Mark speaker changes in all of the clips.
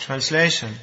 Speaker 1: Translation.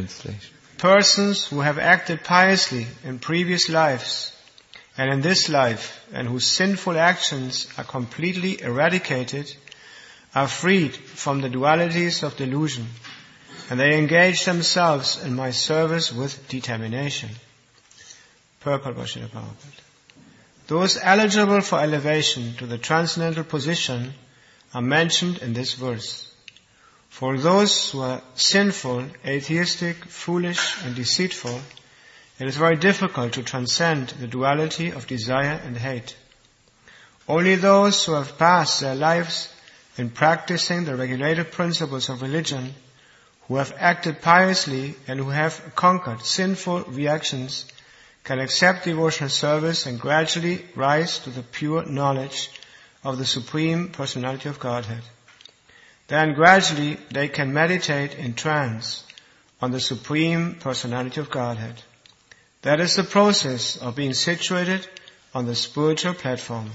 Speaker 1: Persons who have acted piously in previous lives and in this life, and whose sinful actions are completely eradicated, are freed from the dualities of delusion, and they engage themselves in my service with determination. Purport by Srila Prabhupada. Those eligible for elevation to the transcendental position are mentioned in this verse. For those who are sinful, atheistic, foolish, and deceitful, it is very difficult to transcend the duality of desire and hate. Only those who have passed their lives in practicing the regulative principles of religion, who have acted piously and who have conquered sinful reactions, can accept devotional service and gradually rise to the pure knowledge of the Supreme Personality of Godhead. Then gradually they can meditate in trance on the Supreme Personality of Godhead. That is the process of being situated on the spiritual platform.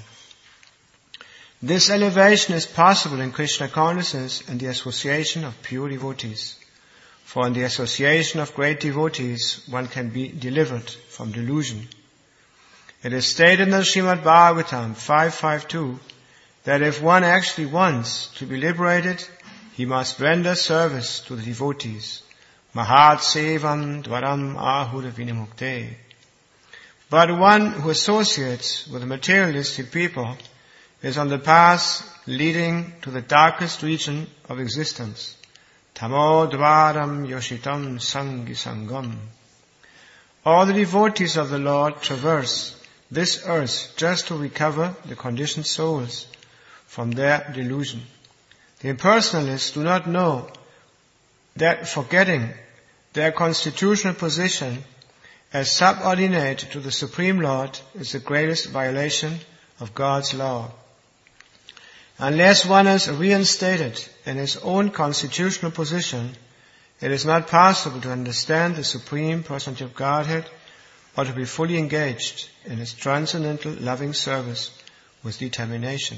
Speaker 1: This elevation is possible in Krishna consciousness and the association of pure devotees. For in the association of great devotees, one can be delivered from delusion. It is stated in the Srimad Bhagavatam 5.5.2 that if one actually wants to be liberated, he must render service to the devotees. Mahat sevam dvaram ahur vinimukte. But one who associates with materialistic people is on the path leading to the darkest region of existence. Tamo dvaram yoshitam sangi sangam. All the devotees of the Lord traverse this earth just to recover the conditioned souls from their delusion. The impersonalists do not know that forgetting their constitutional position as subordinate to the Supreme Lord is the greatest violation of God's law. Unless one is reinstated in his own constitutional position, it is not possible to understand the Supreme Personality of Godhead or to be fully engaged in his transcendental loving service with determination.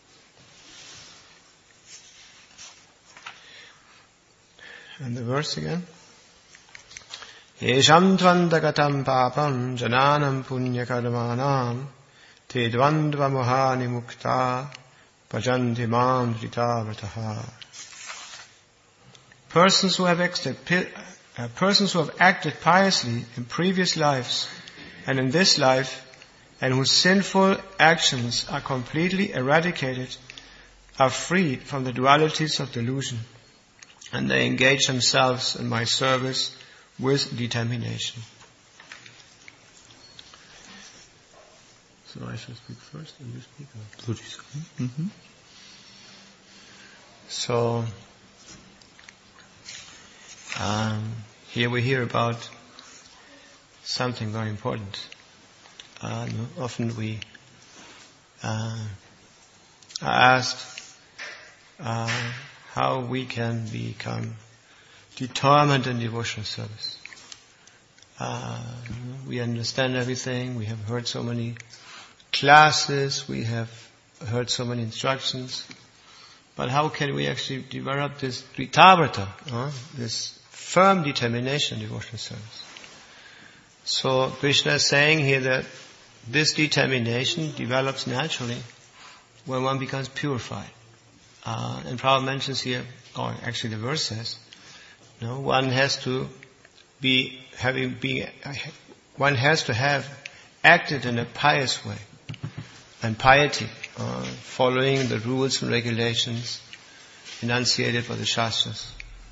Speaker 1: And the verse again. Yesham tvandagatam papam jananam punya karmanam te dvandva mohani mukta bhajanti mam dhritavataha. Persons who have acted piously in previous lives and in this life, and whose sinful actions are completely eradicated, are freed from the dualities of delusion, and they engage themselves in my service with determination. So I shall speak first and you speak after. Mm-hmm. So, here we hear about something very important. Often we are asked how we can become determined in devotional service. We understand everything, we have heard so many classes, we have heard so many instructions, but how can we actually develop this dhritāvrata, this firm determination in devotional service? So Krishna is saying here that this determination develops naturally when one becomes purified. And Prabhupada mentions here, or actually the verse says, one has to have acted in a pious way, and piety, following the rules and regulations enunciated by the Shastras.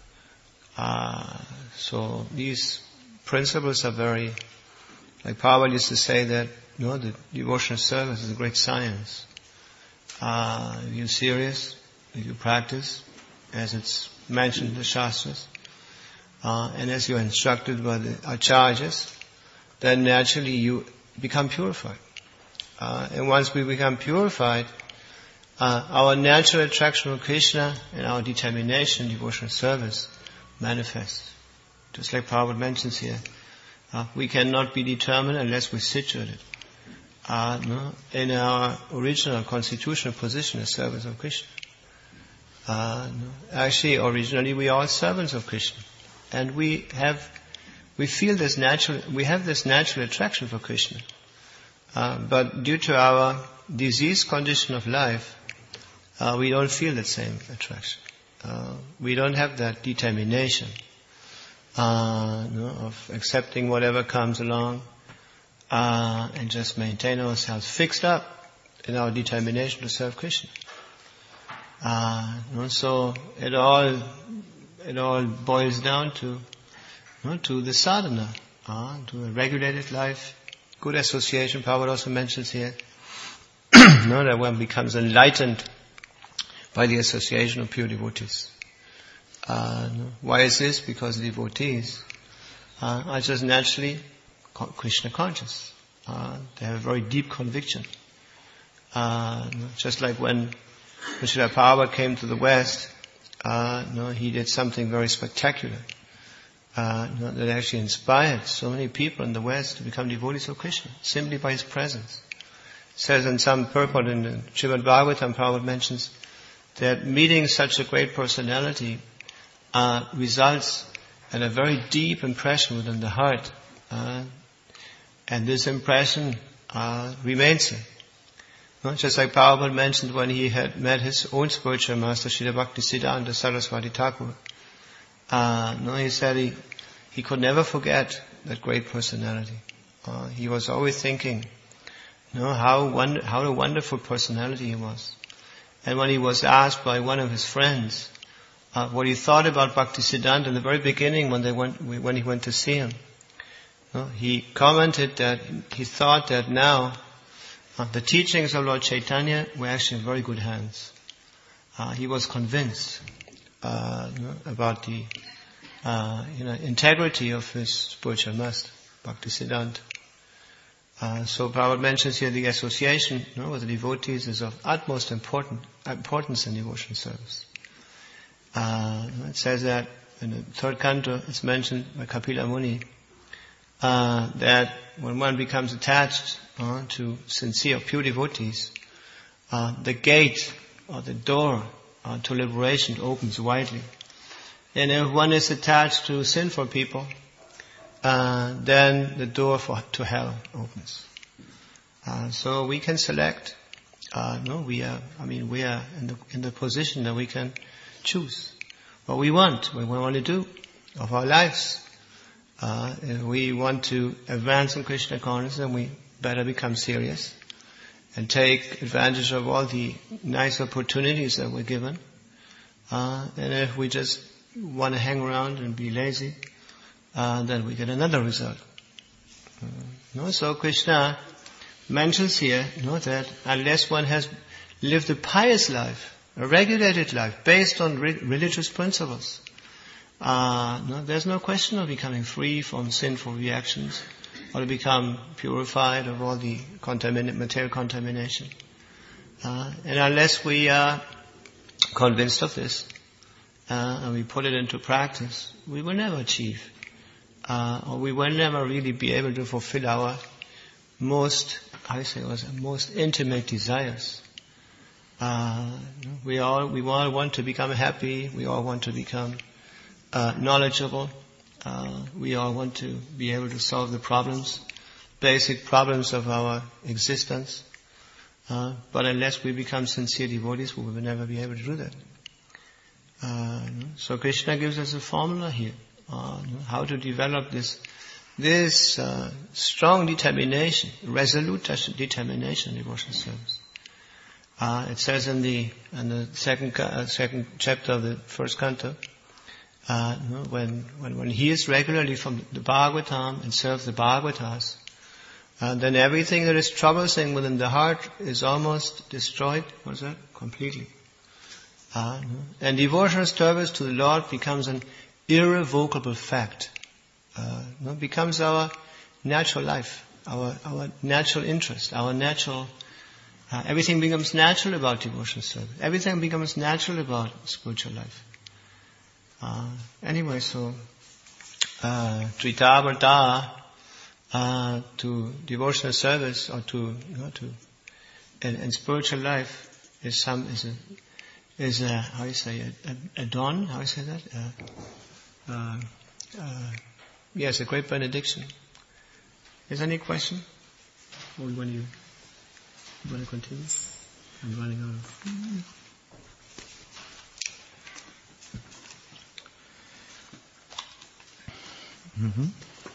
Speaker 1: So these principles are very, like Prabhupada used to say that, the devotional service is a great science. If you're serious, if you practice, as it's mentioned in the Shastras, and as you are instructed by the acharyas, then naturally you become purified. And once we become purified, our natural attraction for Krishna and our determination in devotional service manifests. Just like Prabhupada mentions here, we cannot be determined unless we're situated in our original constitutional position as servants of Krishna. Actually, originally we are all servants of Krishna. and we have this natural attraction for Krishna. But due to our diseased condition of life, we don't feel that same attraction. We don't have that determination of accepting whatever comes along and just maintain ourselves fixed up in our determination to serve Krishna. So it all boils down to the sadhana, to a regulated life, good association. Prabhupada also mentions here that one becomes enlightened by the association of pure devotees. Why is this? Because devotees are just naturally Krishna conscious. They have a very deep conviction. Just like when Srila Prabhupada came to the West, he did something very spectacular. That actually inspired so many people in the West to become devotees of Krishna, simply by his presence. It says in some purport in the Srimad Bhagavatam, Prabhupada mentions that meeting such a great personality results in a very deep impression within the heart. And this impression remains there. Just like Prabhupada mentioned when he had met his own spiritual master, Srila Bhaktisiddhanta Saraswati Thakur. He said he could never forget that great personality. He was always thinking, how a wonderful personality he was. And when he was asked by one of his friends what he thought about Bhaktisiddhanta in the very beginning when he went to see him, he commented that he thought that now the teachings of Lord Chaitanya were actually in very good hands. He was convinced about the integrity of his spiritual master, Bhaktisiddhanta. So Prabhupada mentions here the association with the devotees is of utmost importance in devotional service. It says that in the third canto, it's mentioned by Kapila Muni, that when one becomes attached to sincere, pure devotees, the gate or the door to liberation opens widely. And if one is attached to sinful people, then the door to hell opens. So we can select. We are in the position that we can choose what we want to do of our lives. If we want to advance in Krishna consciousness, then we better become serious and take advantage of all the nice opportunities that we're given. And if we just want to hang around and be lazy, then we get another result. So Krishna mentions here that unless one has lived a pious life, a regulated life, based on religious principles, there's no question of becoming free from sinful reactions or to become purified of all the material contamination. And unless we are convinced of this, and we put it into practice, we will never achieve, or we will never really be able to fulfill our most intimate desires. We all want to become happy. We all want to become knowledgeable. We all want to be able to solve the basic problems of our existence. But unless we become sincere devotees, we will never be able to do that. So Krishna gives us a formula here, how to develop this strong determination, resolute determination in devotional service. It says in the second chapter of the first canto, when he is regularly from the Bhagavatam and serves the Bhagavatas, then everything that is troublesome within the heart is almost destroyed. What's that? Completely. And devotional service to the Lord becomes an irrevocable fact. Becomes our natural life, our natural interest, our natural. Everything becomes natural about devotional service. Everything becomes natural about spiritual life. Anyway, so Tritavarta to devotional service or to spiritual life is a how you say a dawn? How you say that? Yes, a great benediction. Is there any question? Or when you want to continue? I'm running out of...
Speaker 2: Mm-hmm.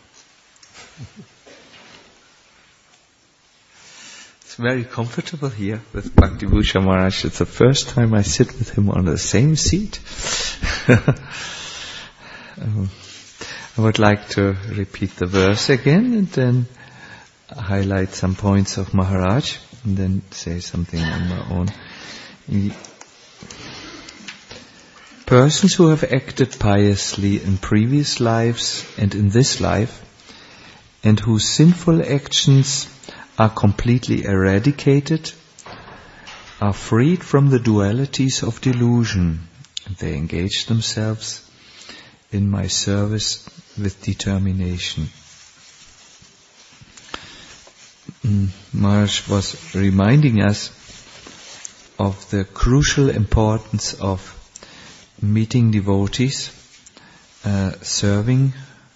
Speaker 2: It's very comfortable here with Bhakti-Bhushan Maharaj. It's the first time I sit with him on the same seat. I would like to repeat the verse again and then highlight some points of Maharaj and then say something on my own. Persons who have acted piously in previous lives and in this life, and whose sinful actions are completely eradicated, are freed from the dualities of delusion, and they engage themselves in my service with determination. Maharaj was reminding us of the crucial importance of meeting devotees, serving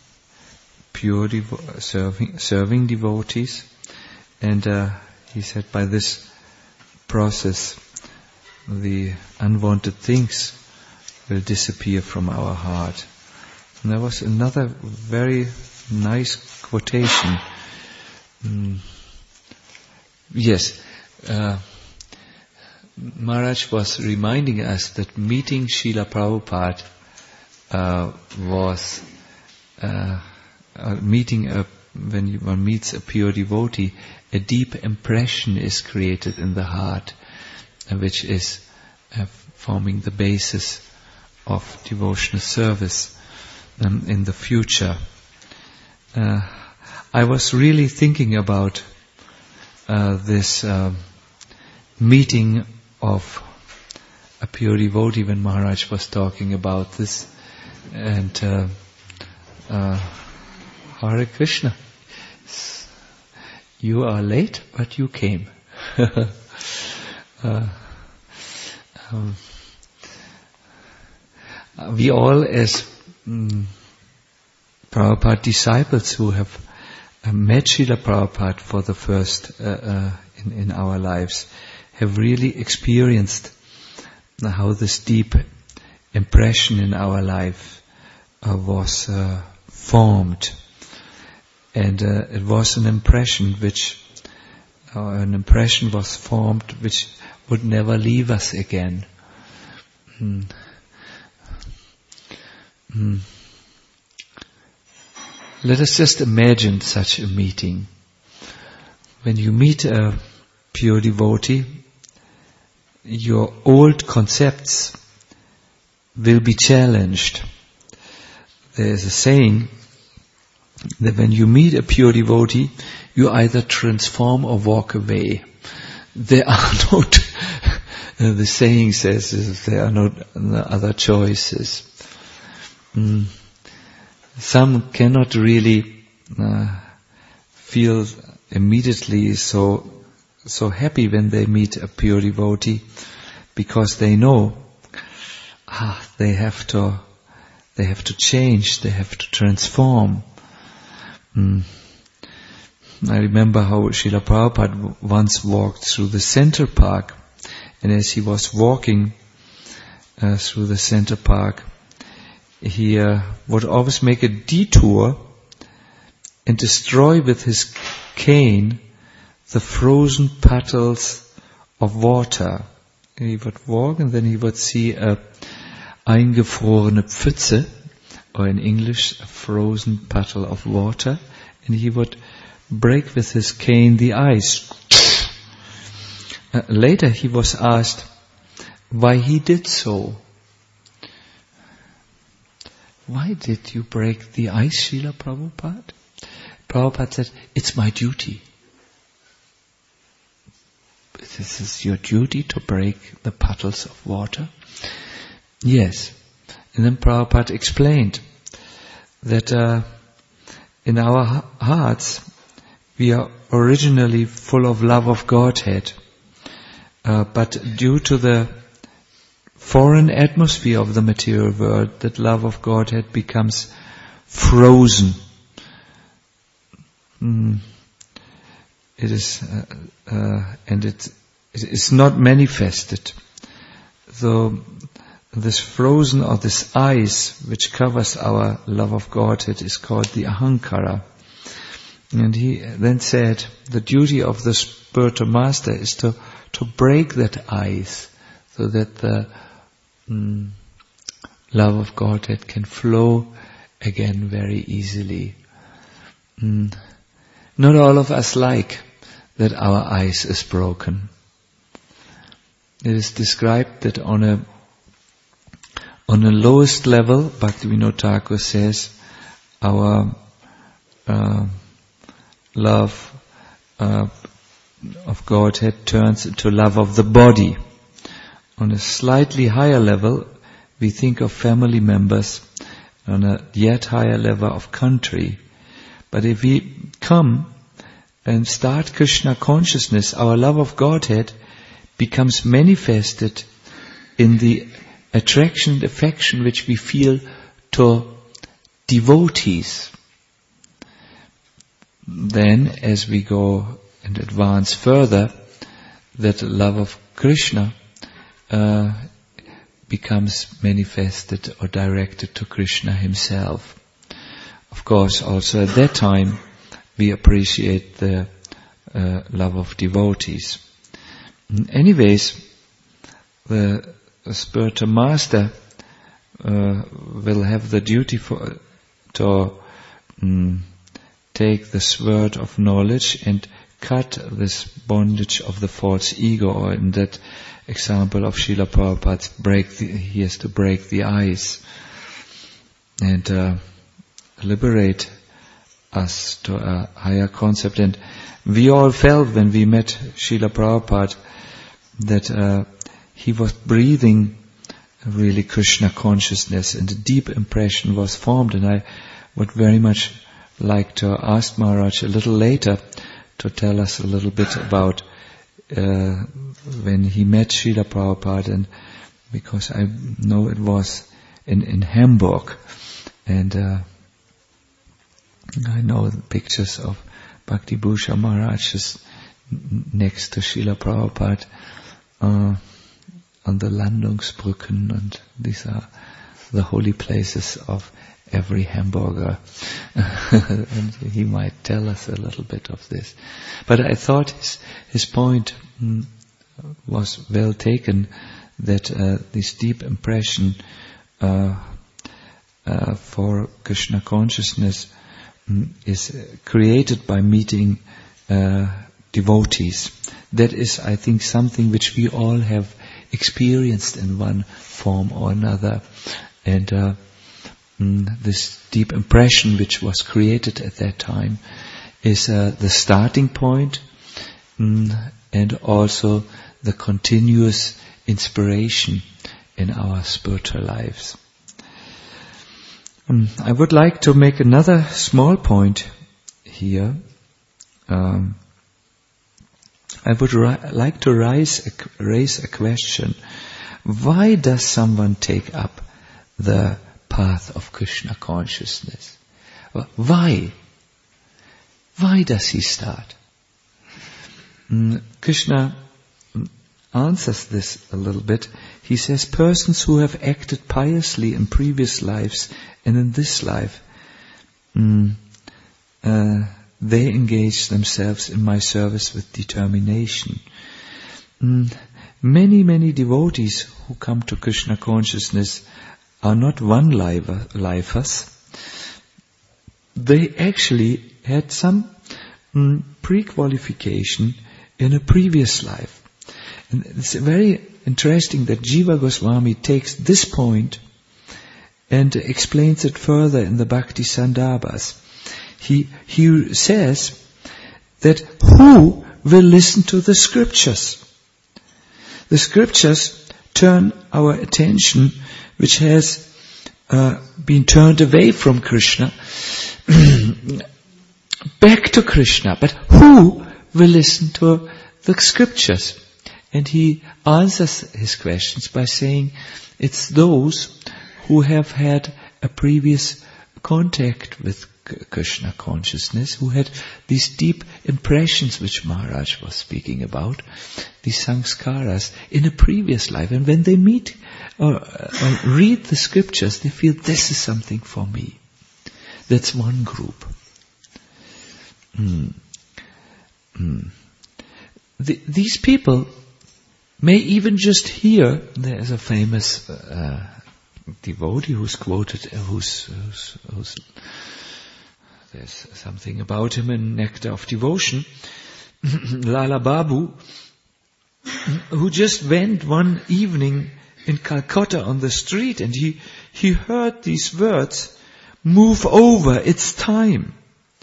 Speaker 2: devotees, and he said by this process the unwanted things will disappear from our heart. And there was another very nice quotation. Maharaj was reminding us that meeting Srila Prabhupada was when one meets a pure devotee, a deep impression is created in the heart, which is forming the basis of devotional service in the future. I was really thinking about this meeting of a pure devotee when Maharaj was talking about this, and Hare Krishna, you are late, but you came. We all, as Prabhupada disciples who have met Srila Prabhupada for the first in our lives, have really experienced how this deep impression in our life was formed. And it was an impression was formed which would never leave us again. Let us just imagine such a meeting. When you meet a pure devotee, your old concepts will be challenged. There is a saying that when you meet a pure devotee, you either transform or walk away. There are not, the saying says, there are no other choices. Some cannot really feel immediately so happy when they meet a pure devotee, because they know they have to change, they have to transform. I remember how Srila Prabhupada once walked through the Center Park, and as he was walking through the Center Park, he would always make a detour and destroy with his cane the frozen puddles of water. He would walk and then he would see a eingefrorene Pfütze, or in English, a frozen puddle of water, and he would break with his cane the ice. Later he was asked why he did so. Why did you break the ice, Srila Prabhupada? Prabhupada said, it's my duty. This is your duty to break the puddles of water? Yes. And then Prabhupada explained that in our hearts we are originally full of love of Godhead, but due to the foreign atmosphere of the material world, that love of Godhead becomes frozen. It is, and it is not manifested. So this frozen or this ice which covers our love of Godhead is called the ahankara. And he then said, the duty of the spiritual master is to break that ice so that the love of Godhead can flow again very easily. Not all of us like that our ice is broken. It is described that on a lowest level, Bhaktivinoda Thakur says, our love of Godhead turns into love of the body. On a slightly higher level, we think of family members. On a yet higher level of country. But if we come and start Krishna consciousness, our love of Godhead becomes manifested in the attraction and affection which we feel to devotees. Then, as we go and advance further, that love of Krishna becomes manifested or directed to Krishna himself. Of course, also at that time, we appreciate the love of devotees. Anyways, the spiritual master will have the duty to take the sword of knowledge and cut this bondage of the false ego, or in that example of Srila Prabhupada's he has to break the ice and liberate us to a higher concept. And we all felt when we met Srila Prabhupada that he was breathing really Krishna consciousness, and a deep impression was formed. And I would very much like to ask Maharaj a little later to tell us a little bit about when he met Srila Prabhupada, and because I know it was in Hamburg, and I know the pictures of Bhakti Bhusha Maharaj is next to Srila Prabhupada on the Landungsbrücken, and these are the holy places of every Hamburger. And he might tell us a little bit of this. But I thought his point was well taken, that this deep impression for Krishna consciousness is created by meeting devotees. That is, I think, something which we all have experienced in one form or another. And this deep impression which was created at that time is the starting point, and also the continuous inspiration in our spiritual lives. I would like to make another small point here. I would like to raise a question. Why does someone take up the path of Krishna consciousness? Why? Why does he start? Krishna answers this a little bit. He says, persons who have acted piously in previous lives and in this life, they engage themselves in my service with determination. Many devotees who come to Krishna consciousness are not one-lifers. They actually had some pre-qualification in a previous life. And it's very interesting that Jiva Goswami takes this point and explains it further in the Bhakti Sandarbhas. He says that who will listen to the scriptures? The scriptures turn our attention, which has been turned away from Krishna, back to Krishna. But who will listen to the scriptures? And he answers his questions by saying it's those who have had a previous contact with Krishna consciousness, who had these deep impressions which Maharaj was speaking about, these sanskaras in a previous life. And when they meet or read the scriptures, they feel this is something for me. That's one group. These people may even just hear. There is a famous devotee who's quoted, there's something about him in Nectar of Devotion, Lala Babu, who just went one evening in Calcutta on the street, and he heard these words, "Move over, it's time."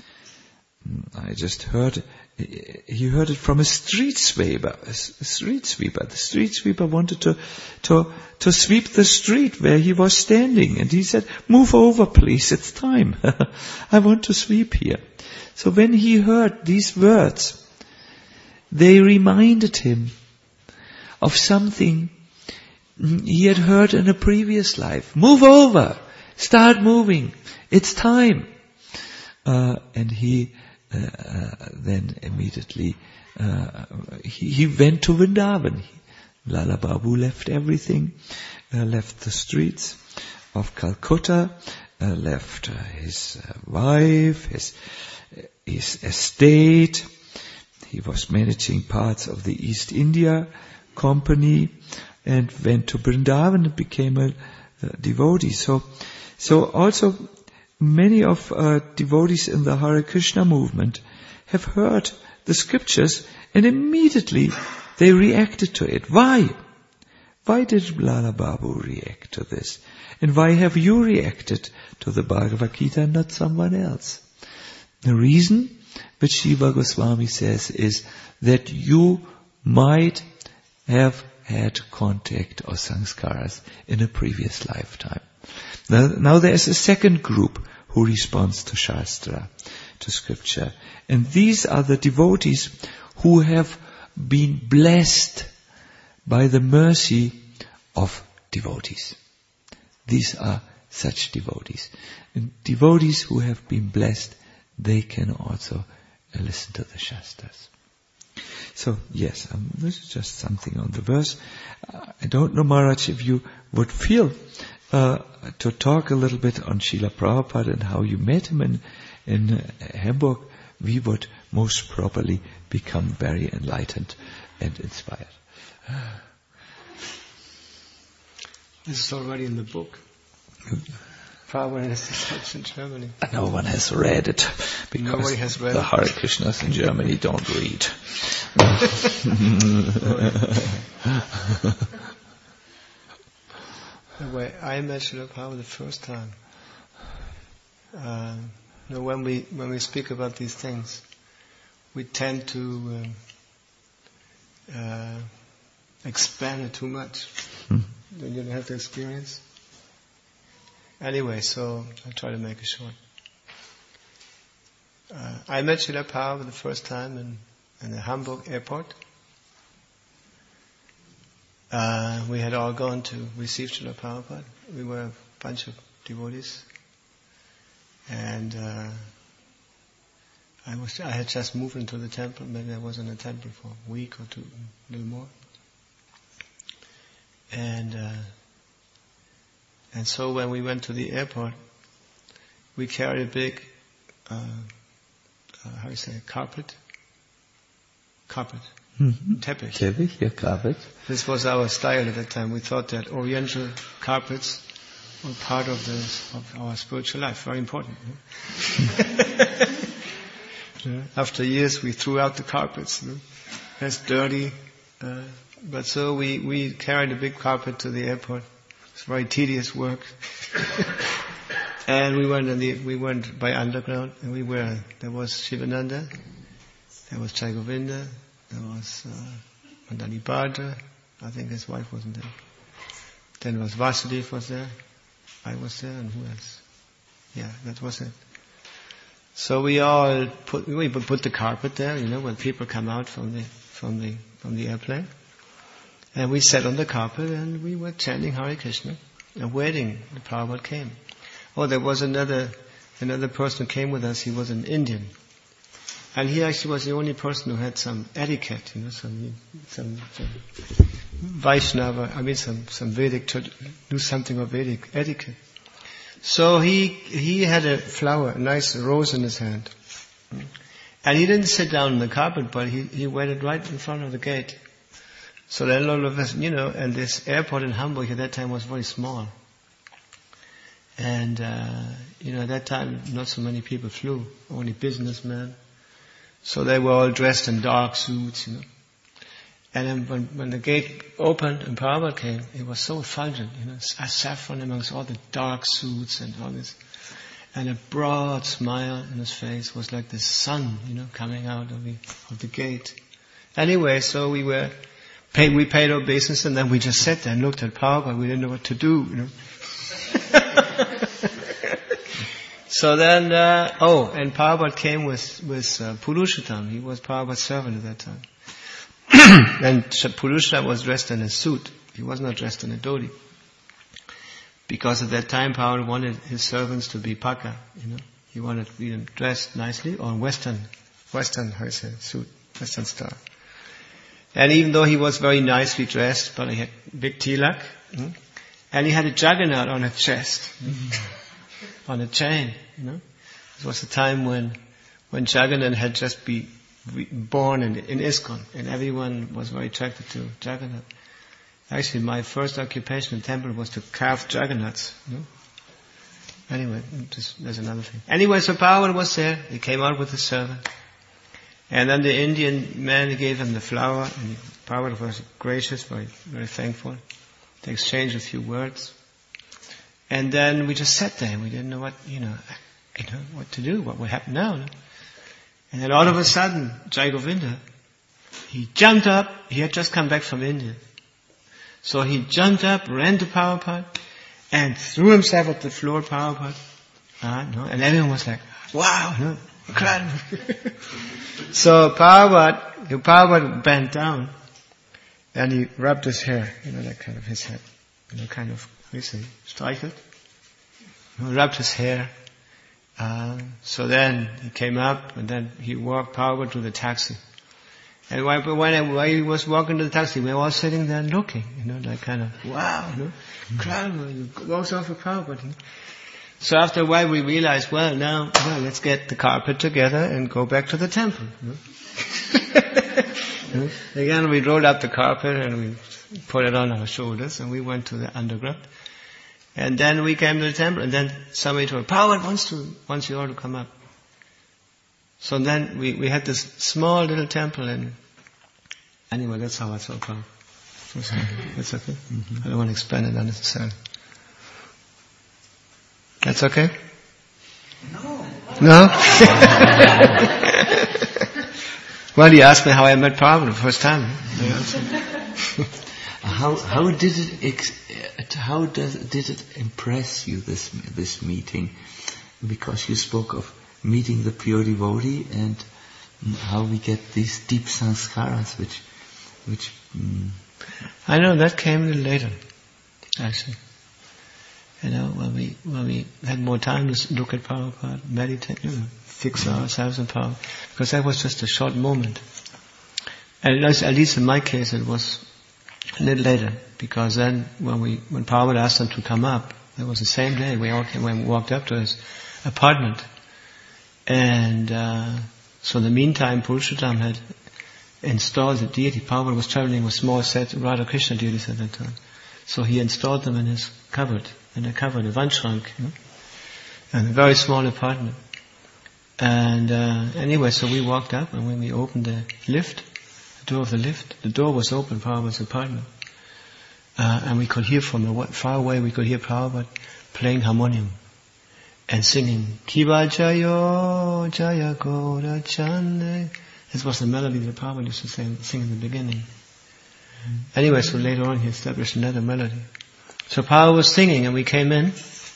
Speaker 2: I just heard, he heard it from a street sweeper. The street sweeper wanted to sweep the street where he was standing, and he said, "Move over, please, it's time. I want to sweep here." So when he heard these words, they reminded him of something he had heard in a previous life. Move over, start moving, it's time. And he then immediately he went to Vrindavan. Lala Babu left everything, left the streets of Calcutta, left his wife, his estate. He was managing parts of the East India Company, and went to Vrindavan and became a devotee. So also many of devotees in the Hare Krishna movement have heard the scriptures, and immediately they reacted to it. Why? Why did Lala Babu react to this? And why have you reacted to the Bhagavad Gita and not someone else? The reason which Jiva Goswami says is that you might have had contact or sanskaras in a previous lifetime. Now there is a second group who responds to Shastra, to scripture. And these are the devotees who have been blessed by the mercy of devotees. These are such devotees. And devotees who have been blessed, they can also listen to the Shastras. So yes, this is just something on the verse. I don't know, Maharaj, if you would feel to talk a little bit on Srila Prabhupada and how you met him in Hamburg. We would most probably become very enlightened and inspired.
Speaker 1: This is already in the book. Prabhupada has such in Germany.
Speaker 2: No one has read it because
Speaker 1: nobody has read
Speaker 2: the Hare Krishnas in Germany don't read.
Speaker 1: Anyway, I met Srila Prabhupada the first time. When we speak about these things, we tend to expand it too much. Then you don't have the experience. Anyway, so I'll try to make it short. I met Srila Prabhupada the first time in the Hamburg airport. We had all gone to receive Srila Prabhupada. We were a bunch of devotees. And I had just moved into the temple. Maybe I was in the temple for a week or two, a little more. And so when we went to the airport, we carried a big, carpet?
Speaker 2: Mm-hmm.
Speaker 1: Teppich.
Speaker 2: Teppich, yeah, carpet.
Speaker 1: This was our style at that time. We thought that Oriental carpets were part of our spiritual life, very important. After years, we threw out the carpets. That's dirty. But so we carried a big carpet to the airport. It's very tedious work. And we went by underground, and there was Shivananda, there was Jai Govinda, there was Mandani Bhadra, I think his wife wasn't there. Then was Vasudev was there, I was there, and who else? Yeah, that was it. So we put the carpet there, when people come out from the airplane. And we sat on the carpet and we were chanting Hare Krishna and waiting. The Prabhupada came. Oh, there was another another person who came with us, he was an Indian. And he actually was the only person who had some etiquette, some Vaishnava, some Vedic, knew something of Vedic etiquette. So he had a flower, a nice rose in his hand. And he didn't sit down on the carpet, but he waited right in front of the gate. So then all of us, and this airport in Hamburg at that time was very small. And, at that time not so many people flew, only businessmen. So they were all dressed in dark suits, And then when the gate opened and Prabhupada came, it was so effulgent, a saffron amongst all the dark suits and all this. And a broad smile in his face was like the sun, coming out of the gate. Anyway, so we paid our business and then we just sat there and looked at Prabhupada. We didn't know what to do, So then, and Prabhupada came with Purushottam. He was Prabhupada's servant at that time. And Purushottam was dressed in a suit. He was not dressed in a dhoti. Because at that time Prabhupada wanted his servants to be paka, He wanted them dressed nicely or Western, how you say, suit, Western style. And even though he was very nicely dressed, but he had big tilak, and he had a juggernaut on his chest. On a chain, It was a time when Jagannath had just been born in ISKCON, and everyone was very attracted to Jagannath. Actually, my first occupation in temple was to carve Jagannaths. Anyway, there's another thing. Anyway, so Prabhupada was there. He came out with his servant. And then the Indian man gave him the flower, and Prabhupada was gracious, very, very thankful. They exchanged a few words. And then we just sat there and we didn't know what, what to do, what would happen now. And then all of a sudden, Jai Govinda, he jumped up, he had just come back from India. So he jumped up, ran to Prabhupada, and threw himself at the floor, Prabhupada. And everyone was like, wow, incredible. So Prabhupada bent down, and he rubbed his hair, that kind of his head, strike it. Rubbed his hair. So then he came up and then he walked Prabhupada to the taxi. And while he was walking to the taxi, we were all sitting there looking, wow, incredible. He walks off with Prabhupada. So after a while we realized, let's get the carpet together and go back to the temple. Again, we rolled up the carpet and we put it on our shoulders and we went to the underground. And then we came to the temple and then somebody told Prabhupada wants you all to come up. So then we had this small little temple and anyway, that's how I saw Prabhupada. That's okay? I don't want to explain it unnecessarily. That's okay? No? Well, he asked me how I met Prabhupada the first time.
Speaker 2: How did it impress you, this meeting? Because you spoke of meeting the pure devotee and how we get these deep sanskaras, which
Speaker 1: I know that came a little later, actually. When we had more time to look at Prabhupada, meditate, fix ourselves in Prabhupada, because that was just a short moment. And at least in my case, it was a little later, because then when Prabhupada asked them to come up, it was the same day we walked up to his apartment. And so in the meantime, Purushottam had installed the deity. Prabhupada was traveling with small set Radha Krishna deities at that time. So he installed them in his cupboard, a Vanshrank, and a very small apartment. And anyway, so we walked up, and when we opened the door of the lift, the door was open, Prabhupada's apartment. And we could hear from far away, we could hear Prabhupada playing harmonium and singing, Kiva Jayo Jaya Goda Chande. This was the melody that Prabhupada used to sing in the beginning. Anyway, so later on he established another melody. So Prabhupada was singing and we came in,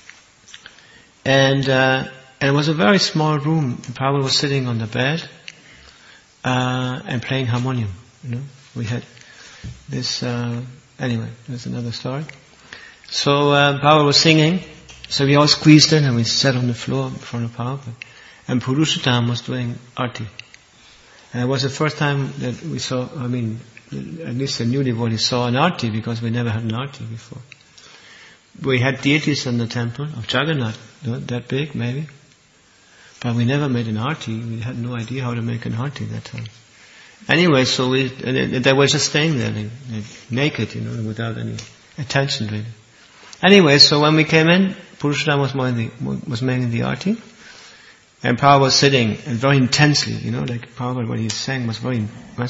Speaker 1: and it was a very small room. Prabhupada was sitting on the bed and playing harmonium. We had this. Anyway, there's another story. So Prabhupada was singing, So we all squeezed in and we sat on the floor in front of Prabhupada. And Purushottam was doing arti. And it was the first time that we saw, at least the new devotees saw an arti, because we never had an arti before. We had deities in the temple of Jagannath, not that big maybe. But we never made an arti. We had no idea how to make an arti that time. Anyway, so they were just staying there, naked, without any attention really. Anyway, so when we came in, Purushottam was making the arti. And Prabhupada was sitting and very intensely, like Prabhupada, what he sang was very,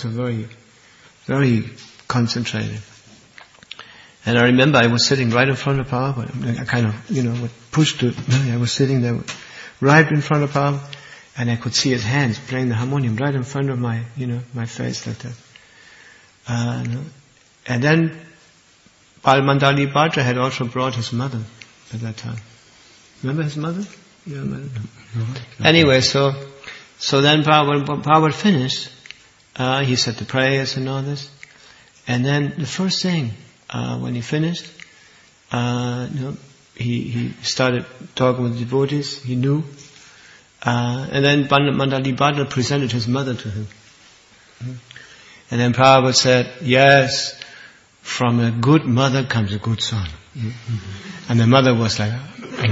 Speaker 1: very concentrated. And I remember I was sitting right in front of Prabhupada. I kind of, pushed to, I was sitting there right in front of Prabhupada, and I could see his hands playing the harmonium right in front of my face like that. And then Bal Mandali Bhatta had also brought his mother at that time. Remember his mother? Yeah, no. Anyway, so then Prabhupada finished. He said the prayers and all this. And then the first thing, when he finished, he started talking with the devotees. He knew. And then Mandali Bhatta presented his mother to him. And then Prabhupada said, yes, from a good mother comes a good son. And the mother was like, I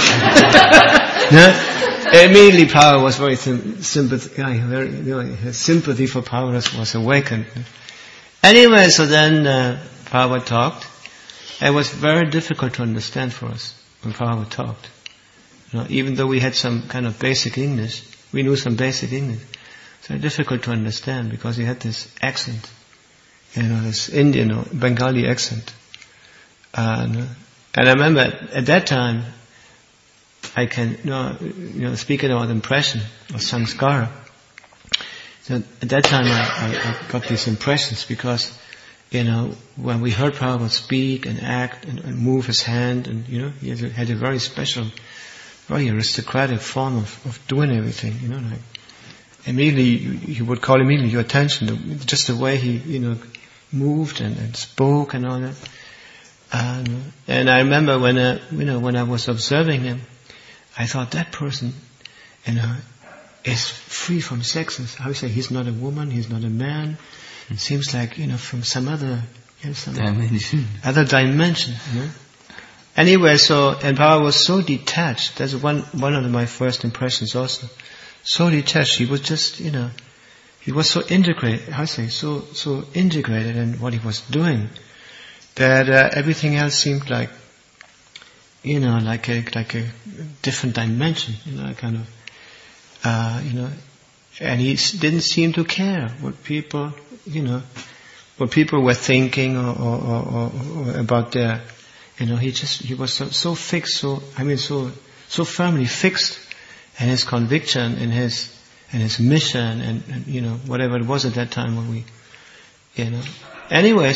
Speaker 1: know. Immediately Prabhupada was very sympathetic. His sympathy for Prabhupada was awakened. Anyway, so then Prabhupada talked. It was very difficult to understand for us when Prabhupada talked. Even though we had some kind of basic English, we knew some basic English. It's very difficult to understand because he had this accent, this Indian or Bengali accent. And I remember at that time, I can, speaking about impression or samskara. So at that time I got these impressions because, when we heard Prabhupada speak and act and move his hand and, he had a very special, very aristocratic form of doing everything, like immediately, he would call immediately your attention to just the way he, moved and spoke and all that. And I remember when I was observing him, I thought that person, is free from sexes. How you say, he's not a woman, he's not a man. It seems like, from some other,
Speaker 2: dimension.
Speaker 1: Other dimension, Anyway, and Prabhupada was so detached. That's one of my first impressions also. So detached. He was just, he was so integrated, so integrated in what he was doing, that everything else seemed like, like a different dimension, kind of, and he didn't seem to care what people, what people were thinking or about their, he was so fixed, so firmly fixed in his conviction, in his mission, and whatever it was at that time when we, Anyway,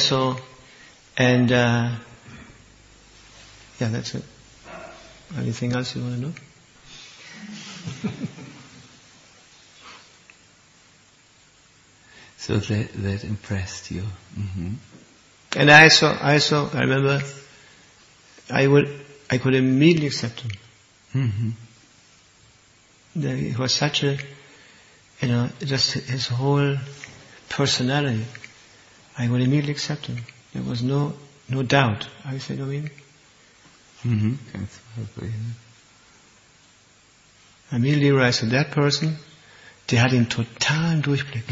Speaker 1: that's it. Anything else you want to know?
Speaker 2: So that impressed you. Mm-hmm.
Speaker 1: And I remember, I could immediately accept him.
Speaker 2: Mm-hmm.
Speaker 1: He was such a, just his whole personality. I would immediately accept him. There was no doubt. I said,
Speaker 2: Mm-hmm.
Speaker 1: I immediately realized that that person, der hat den totalen Durchblick.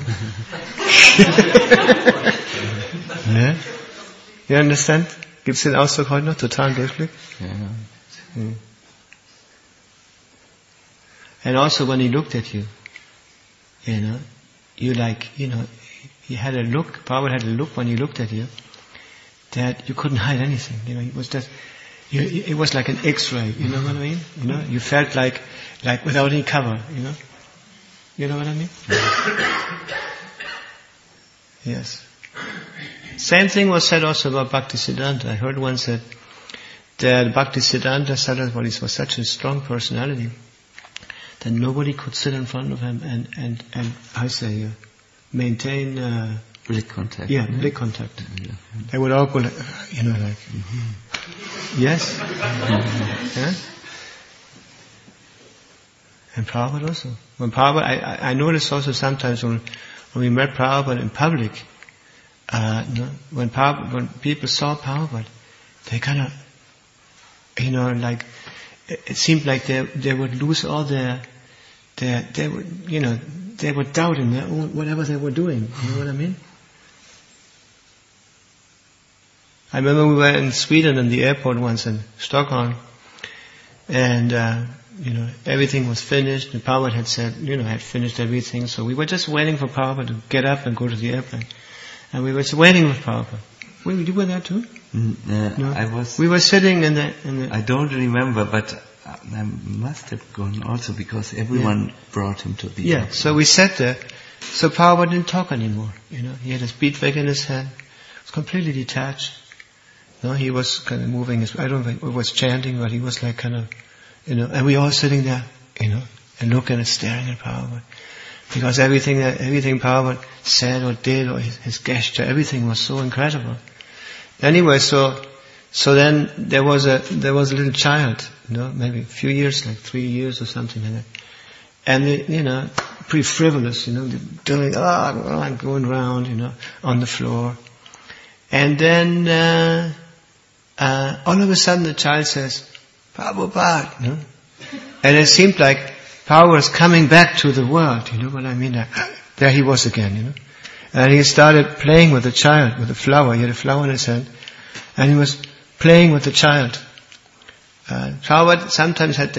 Speaker 1: Ne? You understand? Gibt's den Ausdruck heute noch? Totalen Durchblick?
Speaker 2: Yeah.
Speaker 1: And also when he looked at you, you he had a look, Prabhupada had a look when he looked at you, that you couldn't hide anything. It was just, it was like an X-ray, you know what I mean? You felt like without any cover, You know what I mean? Yes. Same thing was said also about Bhaktisiddhanta. I heard one said that Bhaktisiddhanta Saraswati was such a strong personality that nobody could sit in front of him and maintain
Speaker 2: Blick contact.
Speaker 1: Yeah, blick contact. Yeah. They would all go like, yes. Yeah? And Prabhupada also. When Prabhupada, I noticed also sometimes when we met Prabhupada in public, when people saw Prabhupada, they kind of, it seemed like they would lose all they would doubt in their own, whatever they were doing. You know what I mean? I remember we were in Sweden in the airport once in Stockholm, and everything was finished, and Prabhupada had said, had finished everything, so we were just waiting for Prabhupada to get up and go to the airplane. And we were just waiting for Prabhupada. You were there too? No?
Speaker 2: I was.
Speaker 1: We were sitting in the.
Speaker 2: I don't remember, but I must have gone also because everyone brought him to the airplane.
Speaker 1: So we sat there. So Prabhupada didn't talk anymore. He had his bead bag in his hand. He was completely detached. He was kind of moving his. I don't think it was chanting, but he was like kind of. And we all sitting there, and looking and staring at Prabhupada. Because everything Prabhupada said or did, or his gesture, everything was so incredible. Anyway, so then there was a little child, maybe a few years, like 3 years or something like that. And pretty frivolous, doing, I'm going around, on the floor. And then, all of a sudden the child says, Prabhupada, and it seemed like Prabhupada was coming back to the world, you know what I mean? There he was again, And he started playing with the child, with a flower. He had a flower in his hand, and he was playing with the child. Prabhupada sometimes had the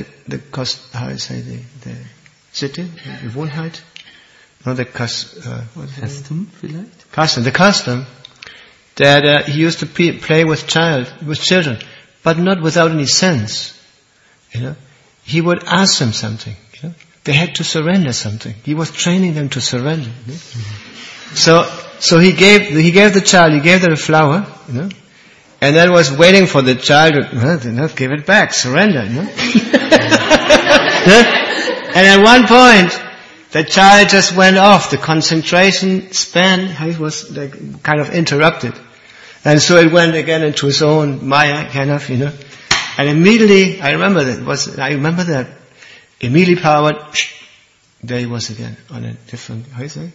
Speaker 1: Sitte, the Gewohnheit, no, the custom, the custom that he used to play with children, but not without any sense. He would ask them something. They had to surrender something. He was training them to surrender. So he gave the child, he gave them a flower, and then was waiting for the child to give it back, surrender. And at one point, the child just went off. The concentration span was kind of interrupted. And so it went again into his own Maya, kind of, And immediately, I remember that. Immediately Prabhupada, there he was again, on a different, how you say?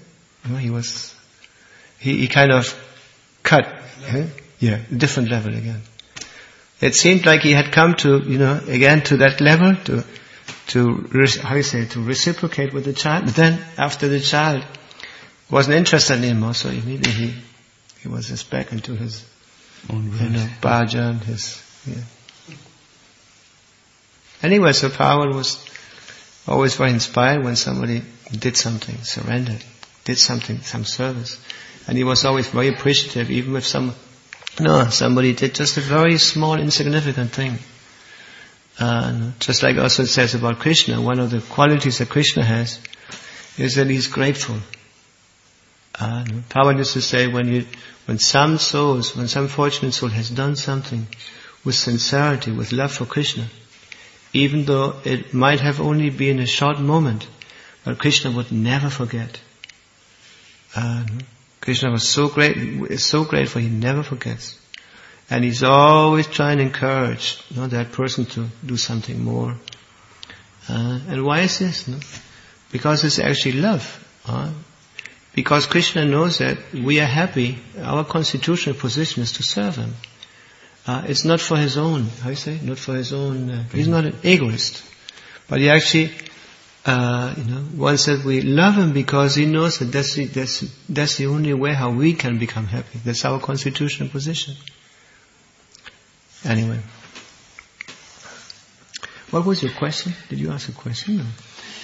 Speaker 1: He kind of cut, a different level again. It seemed like he had come to, again to that level, to reciprocate with the child. But then, after the child wasn't interested anymore, so immediately he was just back into his bhajan, Anyway, so Prabhupada was always very inspired when somebody did something, surrendered, did something, some service. And he was always very appreciative, even if somebody did just a very small, insignificant thing. Just like also it says about Krishna, one of the qualities that Krishna has is that he's grateful. Prabhupada used to say, when some fortunate soul has done something with sincerity, with love for Krishna, even though it might have only been a short moment, but Krishna would never forget. Krishna was so grateful, he never forgets. And he's always trying to encourage that person to do something more. And why is this? Because it's actually love. Because Krishna knows that we are happy, our constitutional position is to serve him. It's not for his own, not for his own, he's not an egoist. But he actually, wants that we love him because he knows that that's the only way how we can become happy. That's our constitutional position. Anyway. What was your question? Did you ask a question? No?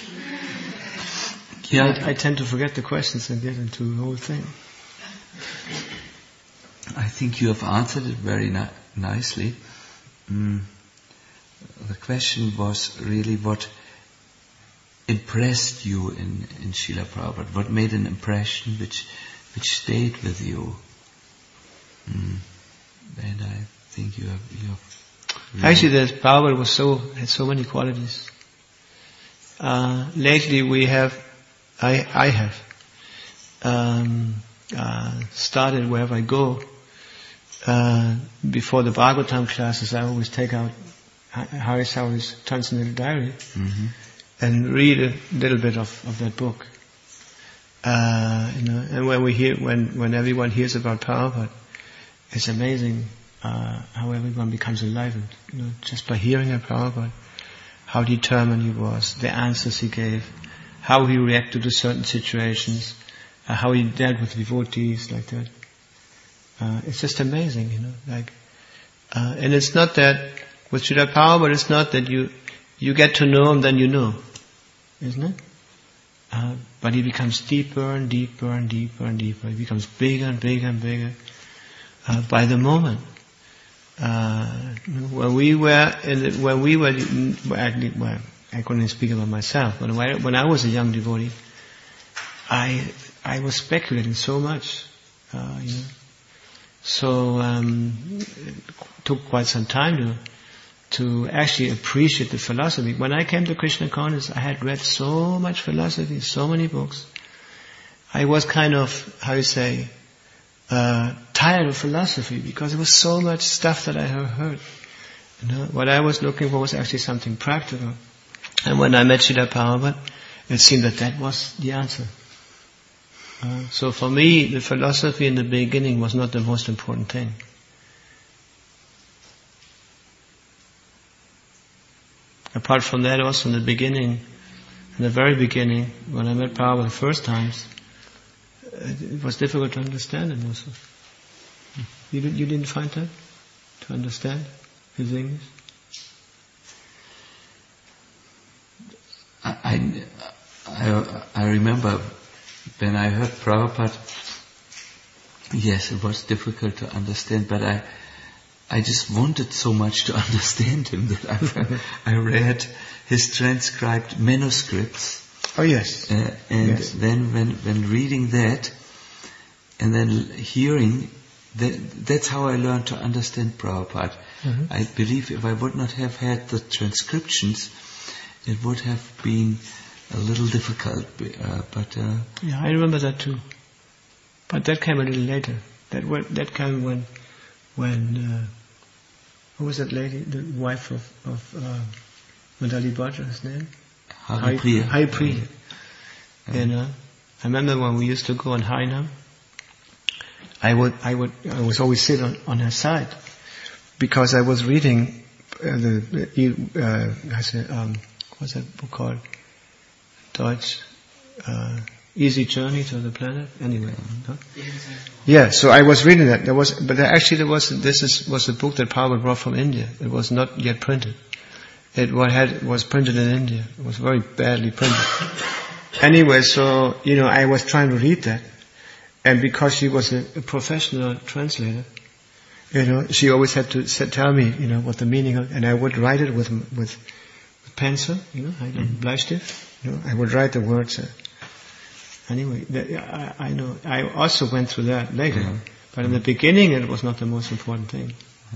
Speaker 1: Yeah. I tend to forget the questions and get into the whole thing.
Speaker 2: I think you have answered it very nicely. The question was really what impressed you in Srila Prabhupada? What made an impression which stayed with you? And I think you have really
Speaker 1: actually, Prabhupada had so many qualities. Lately I have started wherever I go. Before the Bhagavatam classes, I always take out Hari Sauri's Transcendental Diary and read a little bit of that book. And when everyone hears about Prabhupada, it's amazing how everyone becomes enlivened. Just by hearing about Prabhupada, how determined he was, the answers he gave, how he reacted to certain situations, how he dealt with devotees like that. It's just amazing, and it's not that with Srila Prabhupada, it's not that you get to know him, then you know, isn't it? But he becomes deeper and deeper and deeper and deeper. He becomes bigger and bigger and bigger by the moment. When we were, I couldn't speak about myself, but when I was a young devotee, I was speculating so much, So it took quite some time to actually appreciate the philosophy. When I came to Krishna Consciousness, I had read so much philosophy, so many books. I was kind of, tired of philosophy because there was so much stuff that I had heard. What I was looking for was actually something practical. And when I met Srila Prabhupada, it seemed that was the answer. So for me, the philosophy in the beginning was not the most important thing. Apart from that, also in the beginning, in the very beginning, when I met Prabhupada the first times, it was difficult to understand him also. You didn't find that? To understand his English?
Speaker 2: I remember when I heard Prabhupada, yes, it was difficult to understand, but I just wanted so much to understand him that I read his transcribed manuscripts.
Speaker 1: Oh yes.
Speaker 2: Then when reading that, and then hearing, that's how I learned to understand Prabhupada. I believe if I would not have had the transcriptions, it would have been a little difficult, but
Speaker 1: yeah, I remember that too. But that came a little later. That came when who was that lady, the wife of Madhali Bhatta's name? Haripriya. I remember when we used to go on Harinam, I was always sit on her side because I was reading what's that book called? Deutsch, Easy Journey to the Planet. Anyway, yeah. So I was reading that. This was a book that Prabhupada brought from India. It was not yet printed. It was printed in India. It was very badly printed. Anyway, so I was trying to read that, and because she was a professional translator, she always had to tell me, what the meaning of, and I would write it with pencil, Bleistift. I would write the words. Anyway, I know. I also went through that later, but in the beginning, it was not the most important thing.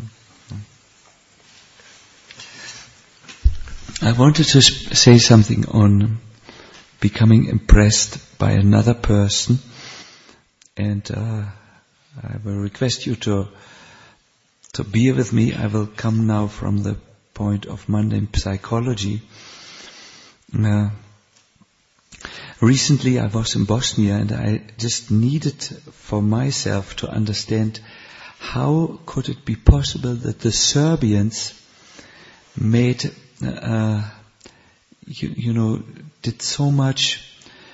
Speaker 2: I wanted to say something on becoming impressed by another person, and I will request you to be with me. I will come now from the point of mundane psychology. Recently I was in Bosnia and I just needed for myself to understand how could it be possible that the Serbians made, did so much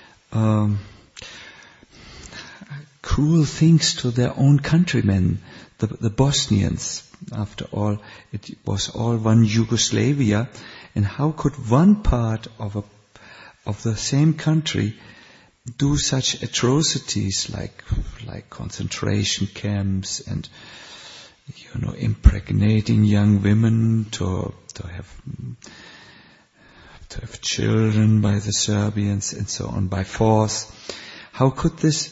Speaker 2: cruel things to their own countrymen, the Bosnians. After all, it was all one Yugoslavia, and how could one part of the same country do such atrocities like concentration camps and impregnating young women to have children by the Serbians and so on by force? How could this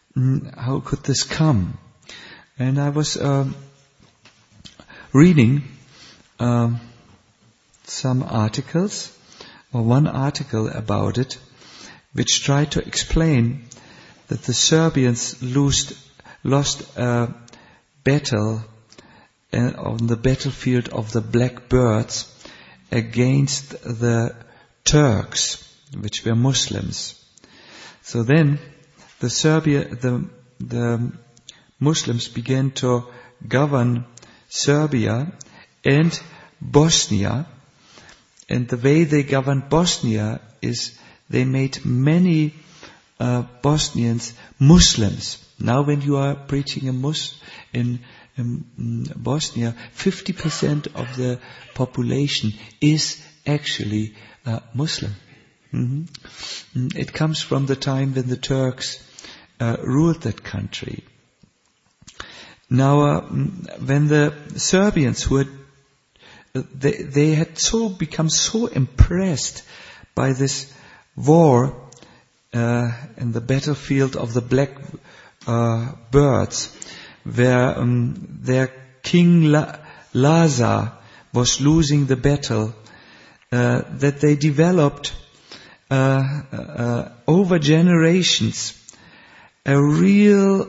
Speaker 2: come? And I was reading some articles, or one article about it, which tried to explain that the Serbians lost a battle on the battlefield of the Black Birds against the Turks, which were Muslims. So then the Muslims began to govern Serbia and Bosnia, and the way they governed Bosnia is they made many Bosnians Muslims. Now when you are preaching in Bosnia, 50% of the population is actually Muslim. It comes from the time when the Turks ruled that country. Now, when the Serbians they had become so impressed by this war in the battlefield of the Black Birds, where their king Lazar was losing the battle, that they developed over generations a real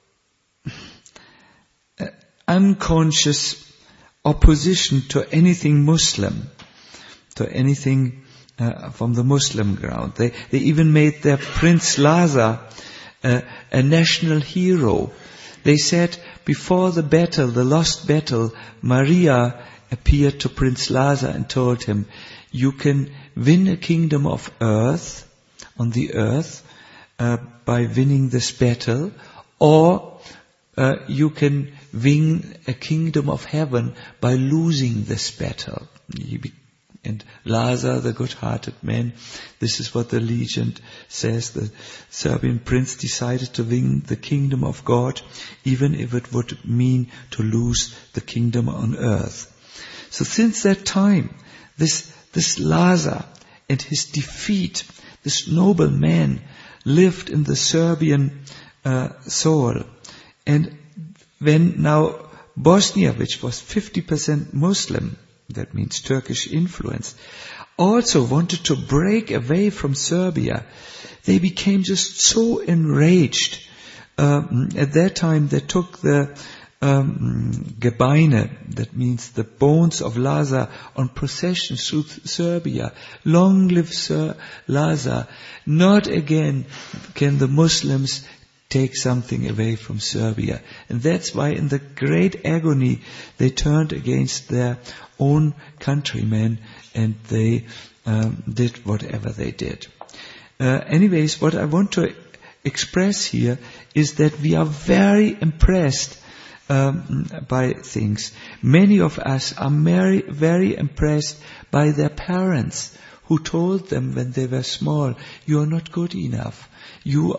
Speaker 2: unconscious opposition to anything Muslim, to anything from the Muslim ground. They even made their Prince Lazar a national hero. They said before the battle, the lost battle, Maria appeared to Prince Lazar and told him, you can win a kingdom of earth, on the earth, by winning this battle, or you can win a kingdom of heaven by losing this battle. And Lazar, the good-hearted man, this is what the legend says, the Serbian prince decided to win the kingdom of God, even if it would mean to lose the kingdom on earth. So since that time, this Lazar and his defeat, this noble man, lived in the Serbian soul. And when now Bosnia, which was 50% Muslim, that means Turkish influence, also wanted to break away from Serbia, they became just so enraged. At that time they took the Gebeine, that means the bones of Lazar, on procession through Serbia. Long live Sir Lazar. Not again can the Muslims take something away from Serbia. And that's why in the great agony they turned against their own countrymen and they did whatever they did. Anyways, what I want to express here is that we are very impressed by things. Many of us are very impressed by their parents who told them when they were small, you are not good enough. You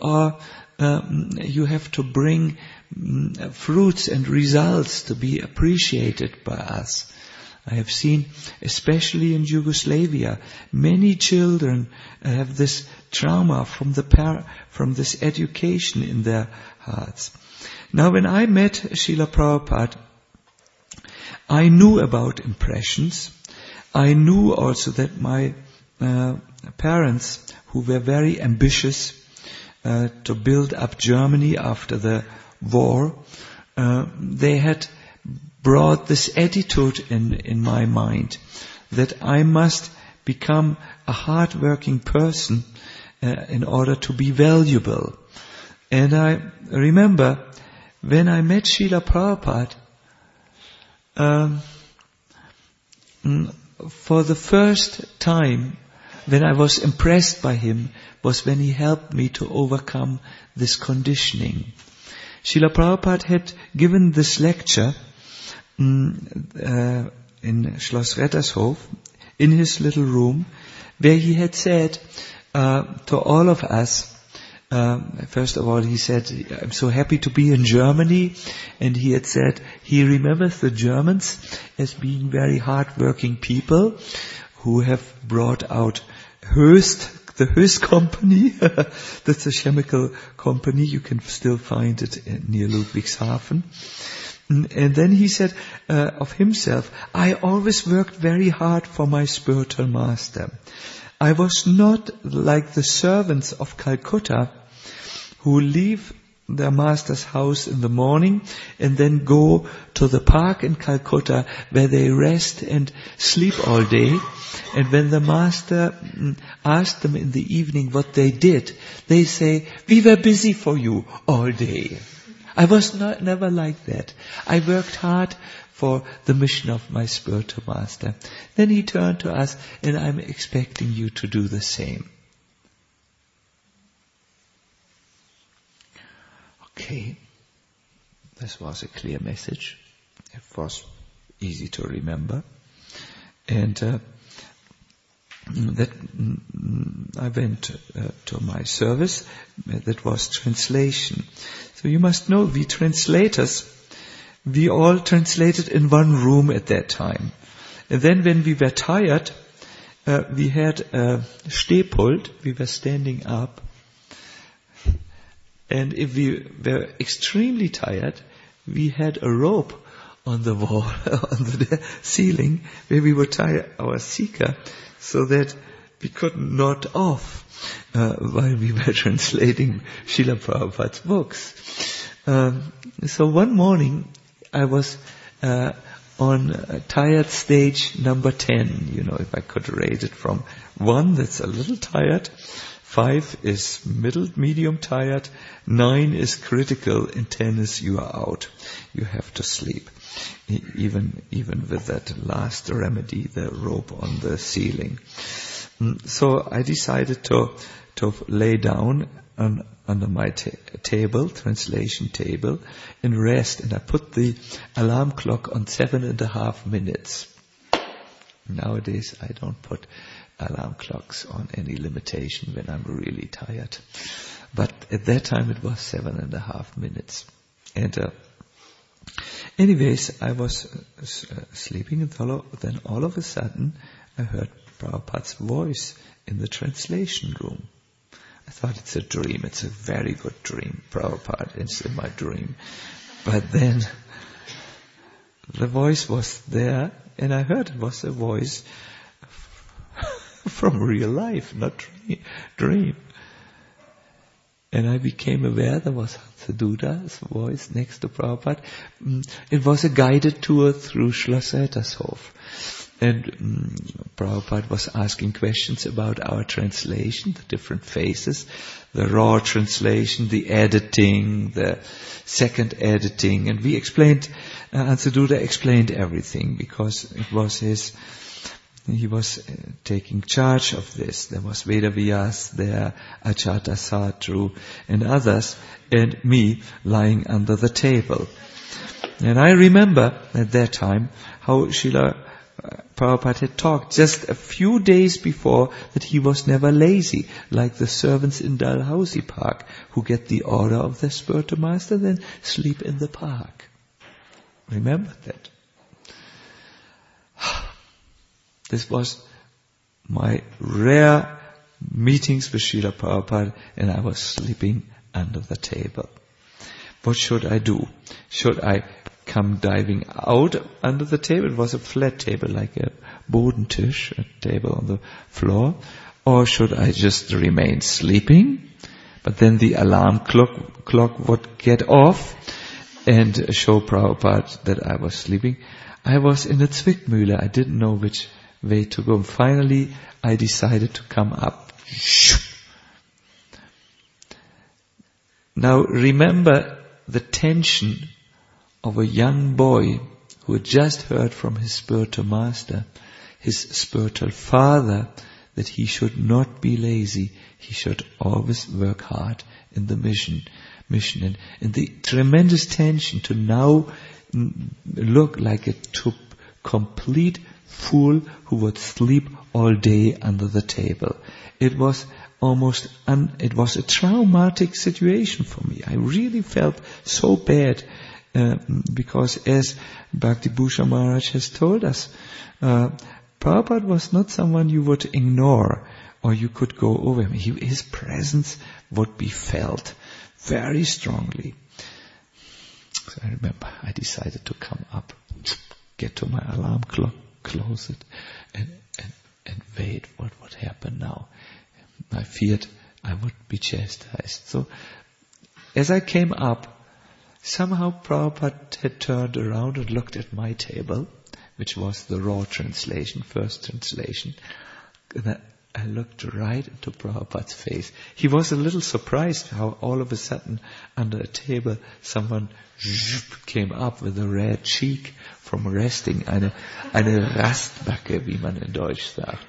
Speaker 2: have to bring fruits and results to be appreciated by us. I have seen, especially in Yugoslavia, many children have this trauma from this education in their hearts. Now, when I met Srila Prabhupada, I knew about impressions. I knew also that my parents, who were very ambitious to build up Germany after the war, they had brought this attitude in my mind that I must become a hard-working person in order to be valuable. And I remember when I met Srila Prabhupada, for the first time when I was impressed by him was when he helped me to overcome this conditioning. Srila Prabhupada had given this lecture in Schloss Rettershof, in his little room, where he had said to all of us, first of all he said, I'm so happy to be in Germany, and he had said he remembers the Germans as being very hard-working people who have brought out the Höchst company. That's a chemical company, you can still find it near Ludwigshafen. And then he said of himself, I always worked very hard for my spiritual master. I was not like the servants of Calcutta who leave their master's house in the morning and then go to the park in Calcutta where they rest and sleep all day. And when the master asked them in the evening what they did, they say, "We were busy for you all day." I was never like that. I worked hard for the mission of my spiritual master. Then he turned to us, and I'm expecting you to do the same. Okay, this was a clear message. It was easy to remember. And that I went to my service. That was translation. So you must know, we translators, we all translated in one room at that time. And then when we were tired, we had a Stehpult. We were standing up. And if we were extremely tired, we had a rope on the wall, on the ceiling, where we would tie our seeker so that we could knot off while we were translating Srila Prabhupada's books. So one morning, I was on tired stage number 10. You know, if I could rate it from 1, that's a little tired. 5 is middle, medium tired. 9 is critical. And 10 is you are out. You have to sleep. Even with that last remedy, the rope on the ceiling. So I decided to lay down under my table, translation table, and rest. And I put the alarm clock on 7.5 minutes. Nowadays I don't put alarm clocks on any limitation when I'm really tired. But at that time it was 7.5 minutes. And anyways, I was sleeping, and then all of a sudden I heard Prabhupada's voice in the translation room. I thought it's a dream. It's a very good dream. Prabhupada is in my dream. But then the voice was there, and I heard it was a voice from real life, not dream. And I became aware there was Sadhuda's voice next to Prabhupada. It was a guided tour through Schloss-Heltershof. And Prabhupada was asking questions about our translation, the different phases, the raw translation, the editing, the second editing. And we explained, and Sadhuda explained everything because it was he was taking charge of this. There was Vedavyas there, Acharya Sadhu, and others, and me lying under the table. And I remember at that time how Srila Prabhupada had talked just a few days before that he was never lazy, like the servants in Dalhousie Park who get the order of their spiritual master, then sleep in the park. Remember that? This was my rare meetings with Srila Prabhupada, and I was sleeping under the table. What should I do? Should I come diving out under the table? It was a flat table, like a Bodentisch, a table on the floor. Or should I just remain sleeping? But then the alarm clock would get off and show Prabhupada that I was sleeping. I was in a Zwickmühle. I didn't know which way to go. Finally, I decided to come up. Now remember the tension of a young boy who had just heard from his spiritual master, his spiritual father, that he should not be lazy. He should always work hard in the mission. And the tremendous tension to now look like a complete fool who would sleep all day under the table. It was it was a traumatic situation for me. I really felt so bad because, as Bhakti Bhushan Maharaj has told us, Prabhupada was not someone you would ignore or you could go over him. His presence would be felt very strongly. So I remember I decided to come up, get to my alarm clock, close it, and wait what would happen now. I feared I would be chastised. So as I came up, somehow Prabhupada had turned around and looked at my table, which was the raw translation, first translation. And I looked right into Prabhupada's face. He was a little surprised how all of a sudden under a table someone came up with a red cheek from resting. Eine Rastbacke, wie man in Deutsch sagt.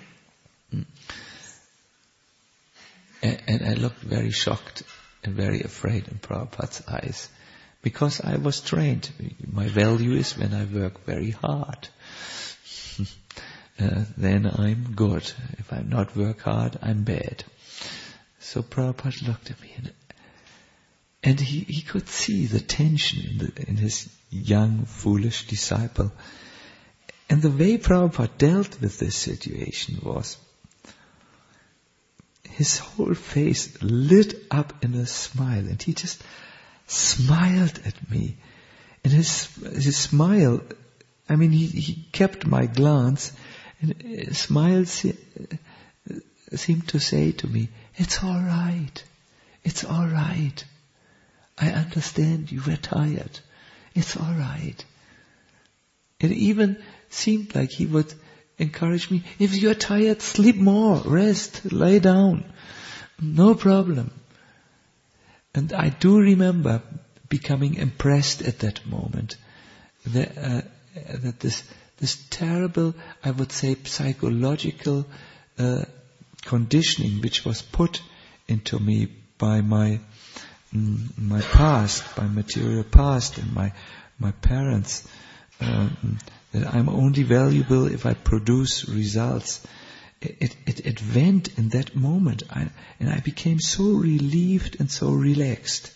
Speaker 2: And I looked very shocked and very afraid in Prabhupada's eyes. Because I was trained. My value is when I work very hard. Then I'm good. If I not work hard, I'm bad. So Prabhupada looked at me and he could see the tension in his young, foolish disciple. And the way Prabhupada dealt with this situation was, his whole face lit up in a smile, and he just smiled at me. And his smile, he kept my glance, and his smile seemed to say to me, it's all right. It's all right. I understand you were tired. It's all right. It even seemed like he would encourage me, if you're tired, sleep more, rest, lay down. No problem. And I do remember becoming impressed at that moment that this terrible, I would say, psychological conditioning which was put into me by my past, by material past and my parents, that I'm only valuable if I produce results. It went in that moment, and I became so relieved and so relaxed.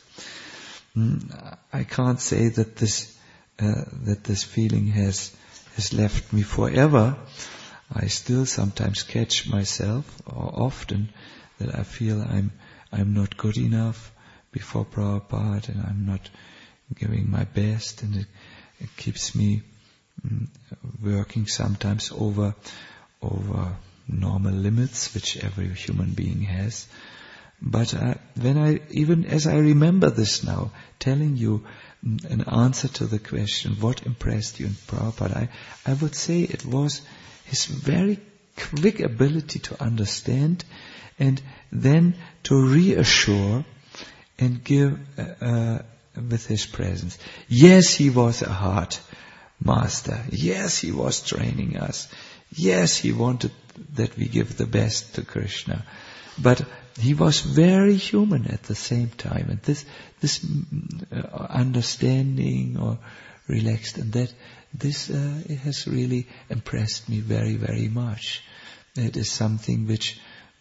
Speaker 2: I can't say that this feeling has left me forever. I still sometimes catch myself, or often, that I feel I'm not good enough before Prabhupada, and I'm not giving my best, and it keeps me working sometimes over normal limits, which every human being has. But as I remember this now, telling you an answer to the question, what impressed you in Prabhupada, I would say it was his very quick ability to understand and then to reassure and give with his presence. Yes, he was a heart master. Yes, he was training us. Yes, he wanted that we give the best to Krishna. But he was very human at the same time. And this understanding or relaxed, and that it has really impressed me very, very much. It is something which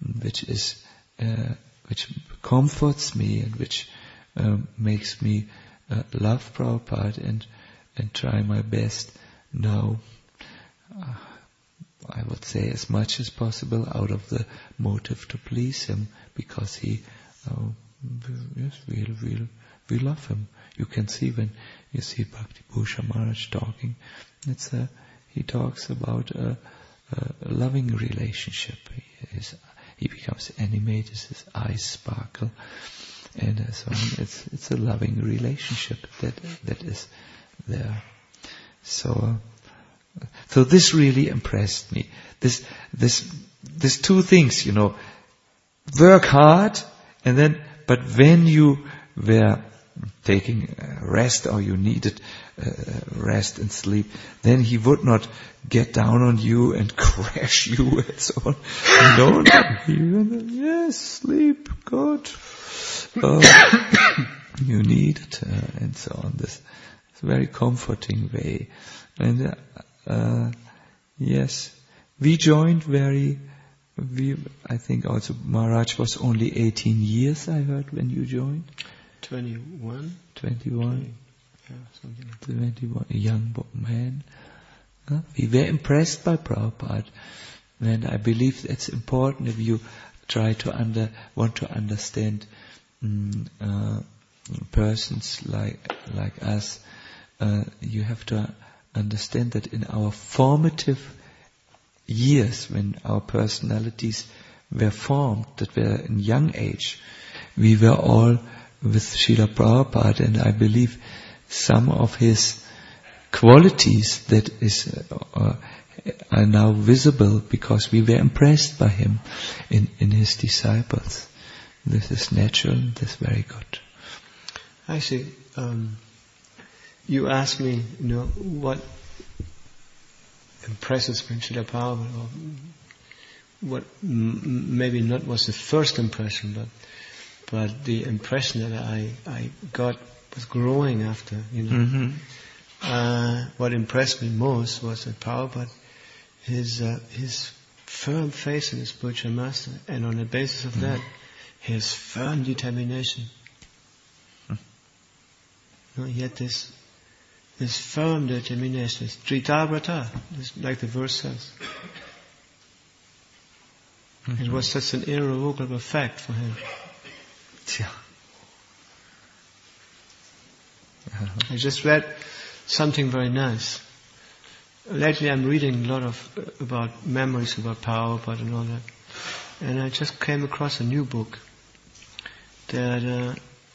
Speaker 2: comforts me and which makes me love Prabhupada and try my best now. I would say as much as possible out of the motive to please him, because we love him. You can see when you see Bhakti Bhushan Maharaj talking, he talks about a loving relationship. He becomes animated, his eyes sparkle, and so on. It's a loving relationship that is there. So this really impressed me. This two things, work hard, but when you were taking rest or you needed rest and sleep, then he would not get down on you and crash you and so on. No, yes, sleep, good. You need it, and so on. This is a very comforting way. And yes, we joined I think also Maharaj was only 18 years, I heard, when you joined.
Speaker 1: 21.
Speaker 2: 21.
Speaker 1: Yeah, something like that.
Speaker 2: 21, a young man. We were impressed by Prabhupada, and I believe it's important if you try to want to understand persons like us. You have to understand that in our formative years, when our personalities were formed, that were in young age, we were all with Srila Prabhupada, and I believe some of his qualities that are now visible because we were impressed by him in his disciples. This is natural, this is very good.
Speaker 1: I see. You asked me, what impresses me in Srila Prabhupada, or what maybe not was the first impression, but the impression that I got was growing after,
Speaker 2: Mm-hmm.
Speaker 1: What impressed me most was that Prabhupada, his firm faith in his spiritual master, and on the basis of that, his firm determination. He had this firm determination, this Tritavrata, like the verse says. Mm-hmm. It was such an irrevocable fact for him.
Speaker 2: Yeah.
Speaker 1: I just read something very nice. Lately I'm reading a lot about memories about Prabhupada and all that. And I just came across a new book that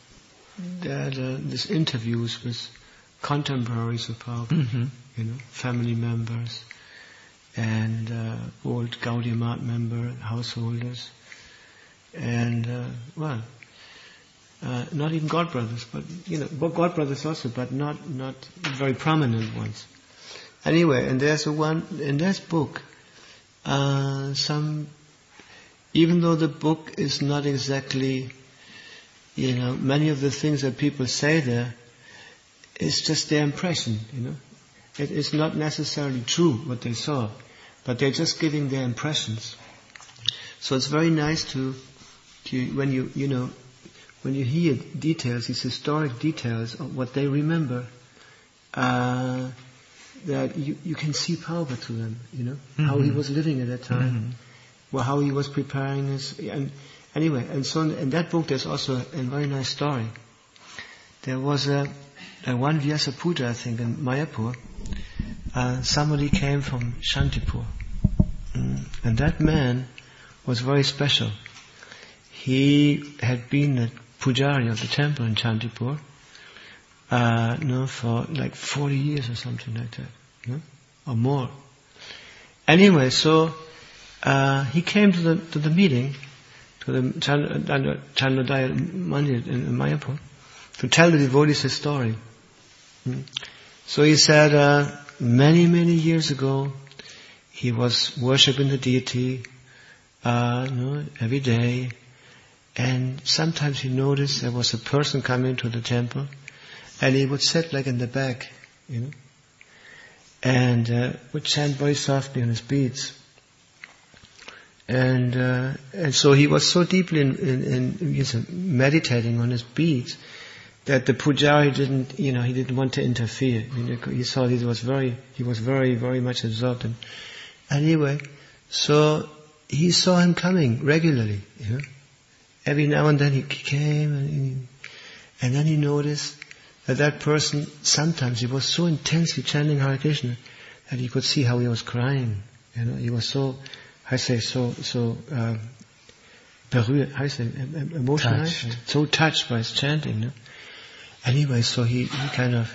Speaker 1: this interviews with contemporaries of Prabhupada, family members and old Gaudiya Math member, householders, and not even God brothers, but God brothers also, but not very prominent ones. Anyway, and there's one in this book. Even though the book is not exactly, many of the things that people say there, it's just their impression. It is not necessarily true what they saw, but they're just giving their impressions. So it's very nice to when you hear details, these historic details of what they remember, that you can see Prabhupada through them, how he was living at that time, how he was preparing his, and anyway, and so in that book there's also a very nice story. There was a one Vyasa Puja, I think, in Mayapur. Somebody came from Shantipur, and that man was very special. He had been a pujari of the temple in Shantipur, for like 40 years or something like that, or more. Anyway, so he came to the meeting, to the Chandrodaya Mandir in Mayapur, to tell the devotees his story. So he said, many years ago, he was worshipping the deity, every day, and sometimes he noticed there was a person coming to the temple, and he would sit like in the back, and would chant very softly on his beads. And so he was so deeply in meditating on his beads that the pujari he didn't want to interfere. He saw he was very, very much absorbed. Anyway, so he saw him coming regularly. Every now and then he came, and then he noticed that person, sometimes he was so intensely chanting Hare Krishna that he could see how he was crying. He was so, emotional, so touched by his chanting. Anyway, so he kind of,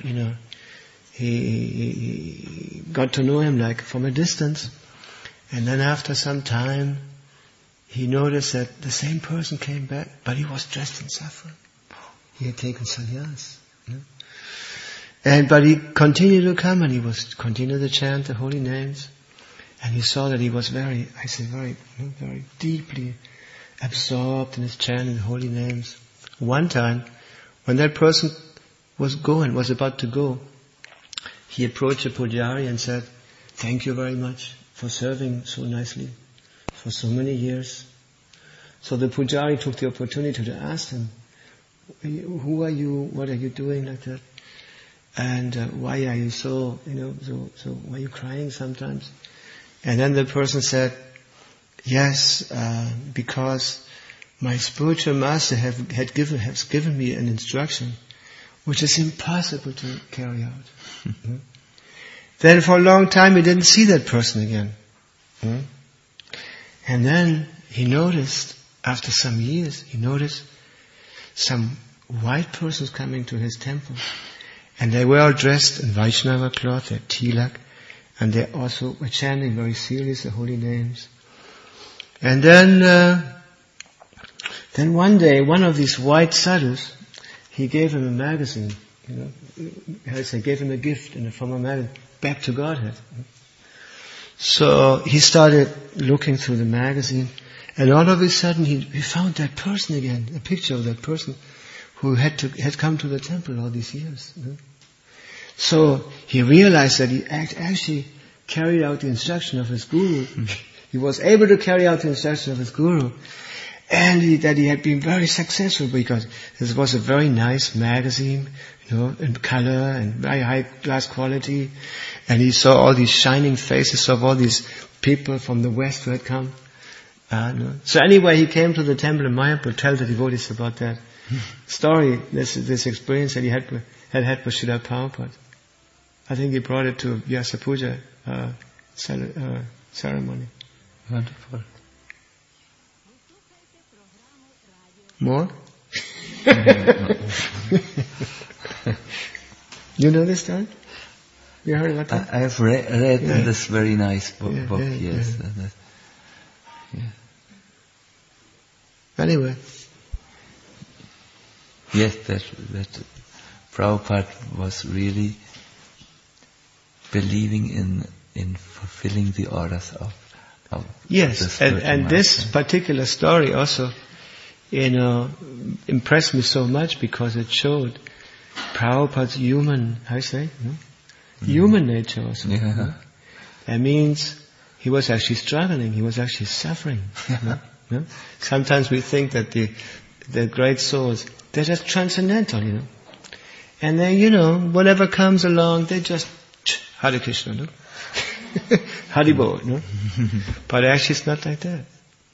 Speaker 1: he got to know him like from a distance, and then after some time, he noticed that the same person came back, but he was dressed in saffron. He had taken sannyas. But he continued to come, and he was continued to chant the holy names, and he saw that he was very deeply absorbed in his chanting the holy names. One time, when that person was about to go, he approached the pujari and said, "Thank you very much for serving so nicely for so many years." So the pujari took the opportunity to ask him, "Who are you? What are you doing like that? And why are you so why are you crying sometimes?" And then the person said, "Yes, because my spiritual master has given me an instruction which is impossible to carry out." Then for a long time he didn't see that person again. And then he noticed, after some years, some white persons coming to his temple. And they were all dressed in Vaishnava cloth, their tilak, and they also were chanting very serious the holy names. And then one day, one of these white sadhus, he gave him a magazine, gave him a gift in the form of a magazine, Back to Godhead. So he started looking through the magazine, and all of a sudden he found that person again, a picture of that person who had come to the temple all these years. So he realized that he actually carried out the instruction of his guru. He was able to carry out the instruction of his guru. And that he had been very successful because this was a very nice magazine, in color and very high class quality. And he saw all these shining faces of all these people from the West who had come. So anyway, he came to the temple in Mayapur to tell the devotees about that story, this experience that he had with Srila Prabhupada. I think he brought it to Vyasa Puja ceremony.
Speaker 2: Wonderful.
Speaker 1: More? You know this story? You heard about that?
Speaker 2: I have read this very nice book, yes. Yeah.
Speaker 1: Anyway.
Speaker 2: Yes, that Prabhupada was really believing in fulfilling the orders of
Speaker 1: yes, and this particular story also, impressed me so much because it showed Prabhupada's human nature also.
Speaker 2: Yeah.
Speaker 1: That means he was actually struggling, he was actually suffering. Sometimes we think that the great souls, they're just transcendental, And then, whatever comes along, they just, Hare Krishna, Hari Bol, But actually it's not like that.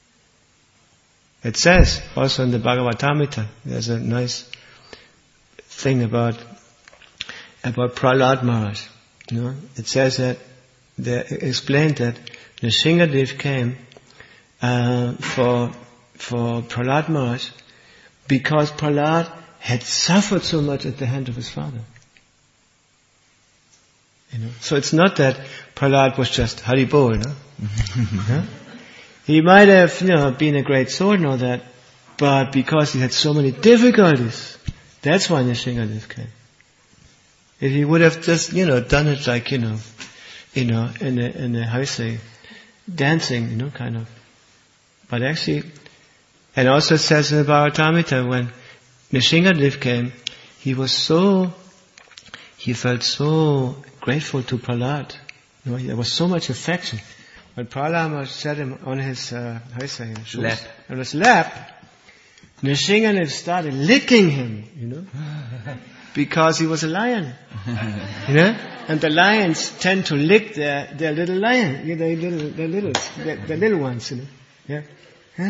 Speaker 1: It says also in the Bhagavatamrita, there's a nice thing about Prahlad Maharaj. It says that they explained that Nrsingadev came for Prahlad Maharaj because Prahlad had suffered so much at the hand of his father. So it's not that Prahlad was just Hari Bol, He might have, been a great soul and all that, but because he had so many difficulties, that's why Nrsingadev came. If he would have just, done it like, in a how you say, dancing, kind of. But actually, and also it says in the Bhagavatamrita, when Nrsingadev came, he felt so grateful to Prahlad. There was so much affection. When Prahlad set him on his, lap. On his lap, Nrsingadev started licking him, because he was a lion. And the lions tend to lick their little lion, their little ones, Yeah. Huh?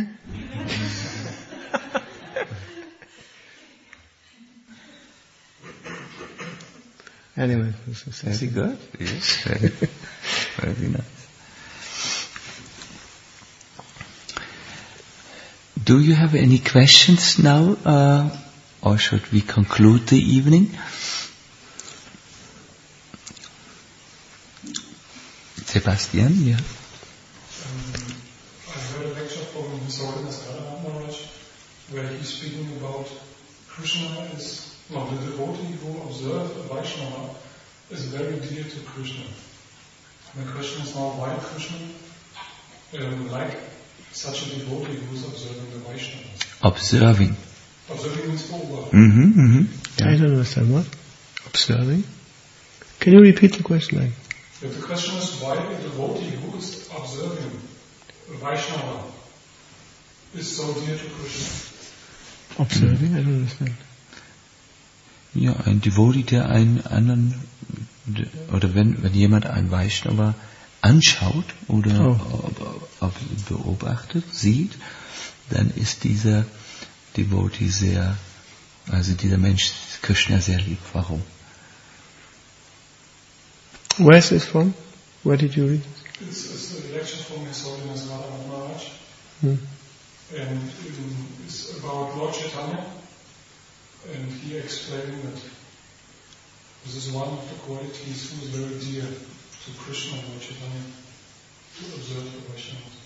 Speaker 1: Anyway,
Speaker 2: very good. Yes, very nice. Do you have any questions now, or should we conclude the evening? Sebastian, yeah.
Speaker 3: I heard a lecture from His Holiness Radha Maharaj where he's speaking about Krishna is, the devotee who observes a Vaishnava is very dear to Krishna. My question is now, why Krishna like such a devotee who is observing the Vaishnavas?
Speaker 2: Observing.
Speaker 3: Observing means over.
Speaker 1: Yeah. I don't understand what? Observing? Can you repeat the question?
Speaker 3: The question is why a devotee who is observing a Vaishnava is so dear to Krishna.
Speaker 1: Observing? I don't understand.
Speaker 2: Ja, ein Devotee, der einen anderen, oder wenn jemand einen Vaishnava anschaut oder beobachtet, sieht, dann ist dieser Devotee dieser Mensch Krishna sehr lieb. Warum?
Speaker 1: Where is this from? Where did you read?
Speaker 3: It's a lecture from His Holiness Radha Maharaj. And it's about Lord Chaitanya. And he explained that this is one of the qualities who is very dear to Krishna, Lord Chaitanya, to observe the Vaishnavas.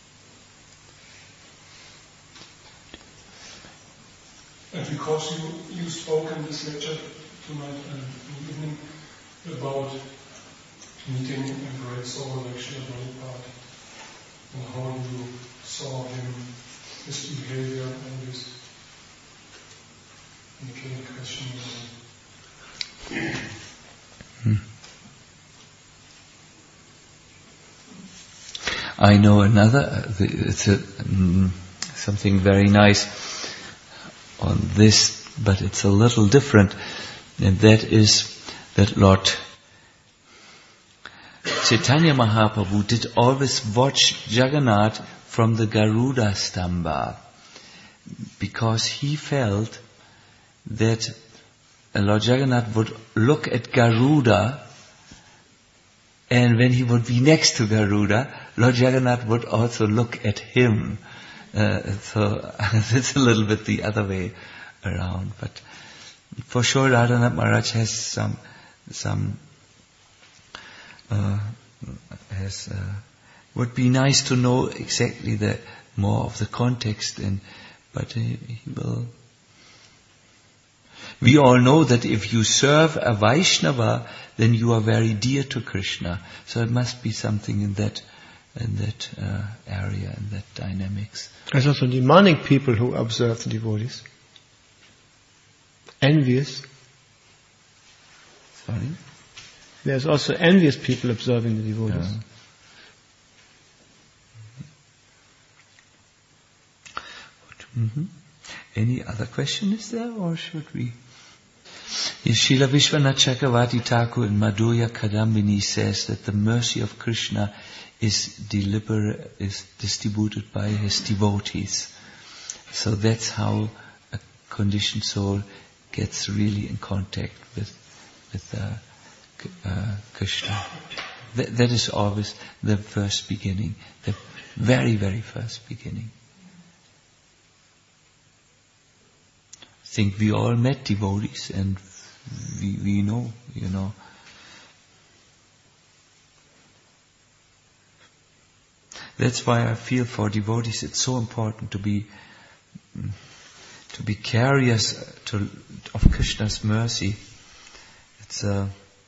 Speaker 3: And because you spoke in this lecture tonight in the evening about meeting and great soul like Srila Prabhupada, and how you saw him, his behavior, and his indicating questions.
Speaker 2: I know another, it's something very nice on this, but it's a little different, and that is that Lord Chaitanya Mahaprabhu did always watch Jagannath from the Garuda Stamba, because he felt that Lord Jagannath would look at Garuda, and when he would be next to Garuda, Lord Jagannath would also look at him. So it's a little bit the other way around. But for sure, Radhanath Maharaj has would be nice to know exactly the more of the context, but he will. We all know that if you serve a Vaishnava, then you are very dear to Krishna. So it must be something in that area, in that dynamics.
Speaker 1: There's also demonic people who observe the devotees. Envious.
Speaker 2: Sorry?
Speaker 1: There's also envious people observing the devotees.
Speaker 2: Mm-hmm. Any other question is there, or should we? Srila Vishwanath Chakravarti Thakur in Madhurya Kadambini says that the mercy of Krishna is distributed by his devotees. So that's how a conditioned soul gets really in contact with Krishna. That is always the first beginning, the very, very first beginning. I think we all met devotees, and we know, That's why I feel for devotees it's so important to be carriers of Krishna's mercy. It's a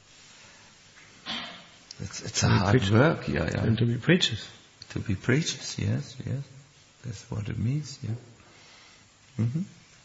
Speaker 2: hard work, yeah.
Speaker 1: And to be preachers.
Speaker 2: To be preachers, yes. That's what it means, yeah. Mm-hmm.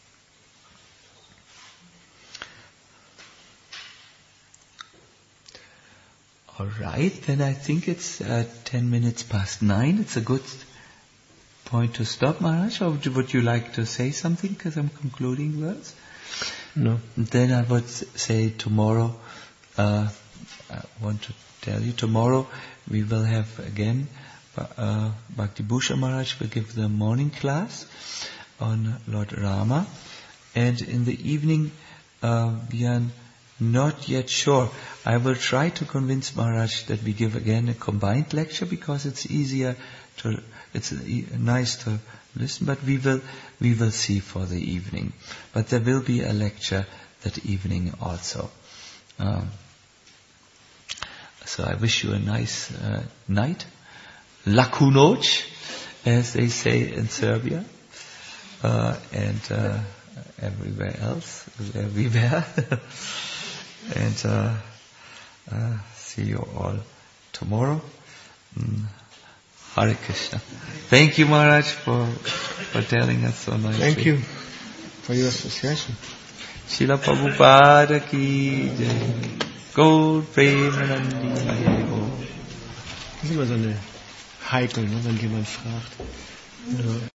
Speaker 2: All right, then I think it's 10 minutes past 9. It's a good point to stop, Maharaj. Or would you like to say something, because I'm concluding words?
Speaker 1: No.
Speaker 2: Then I would say tomorrow, I want to tell you, tomorrow we will have again, Bhakti Bhusha Maharaj will give the morning class on Lord Rama. And in the evening, we are not yet sure. I will try to convince Maharaj that we give again a combined lecture, because it's easier it's nice to listen, but we will see for the evening. But there will be a lecture that evening also. So I wish you a nice night. Laku noć, as they say in Serbia, and everywhere else, everywhere. And see you all tomorrow. Hare Krishna. Thank you, Maharaj, for telling us so nicely.
Speaker 1: Thank you for your association.
Speaker 2: Srila Prabhupada ki jai. Gaur Premanandi Hare Gaur.
Speaker 1: Das ist immer so eine heikel, wenn jemand fragt. Ja.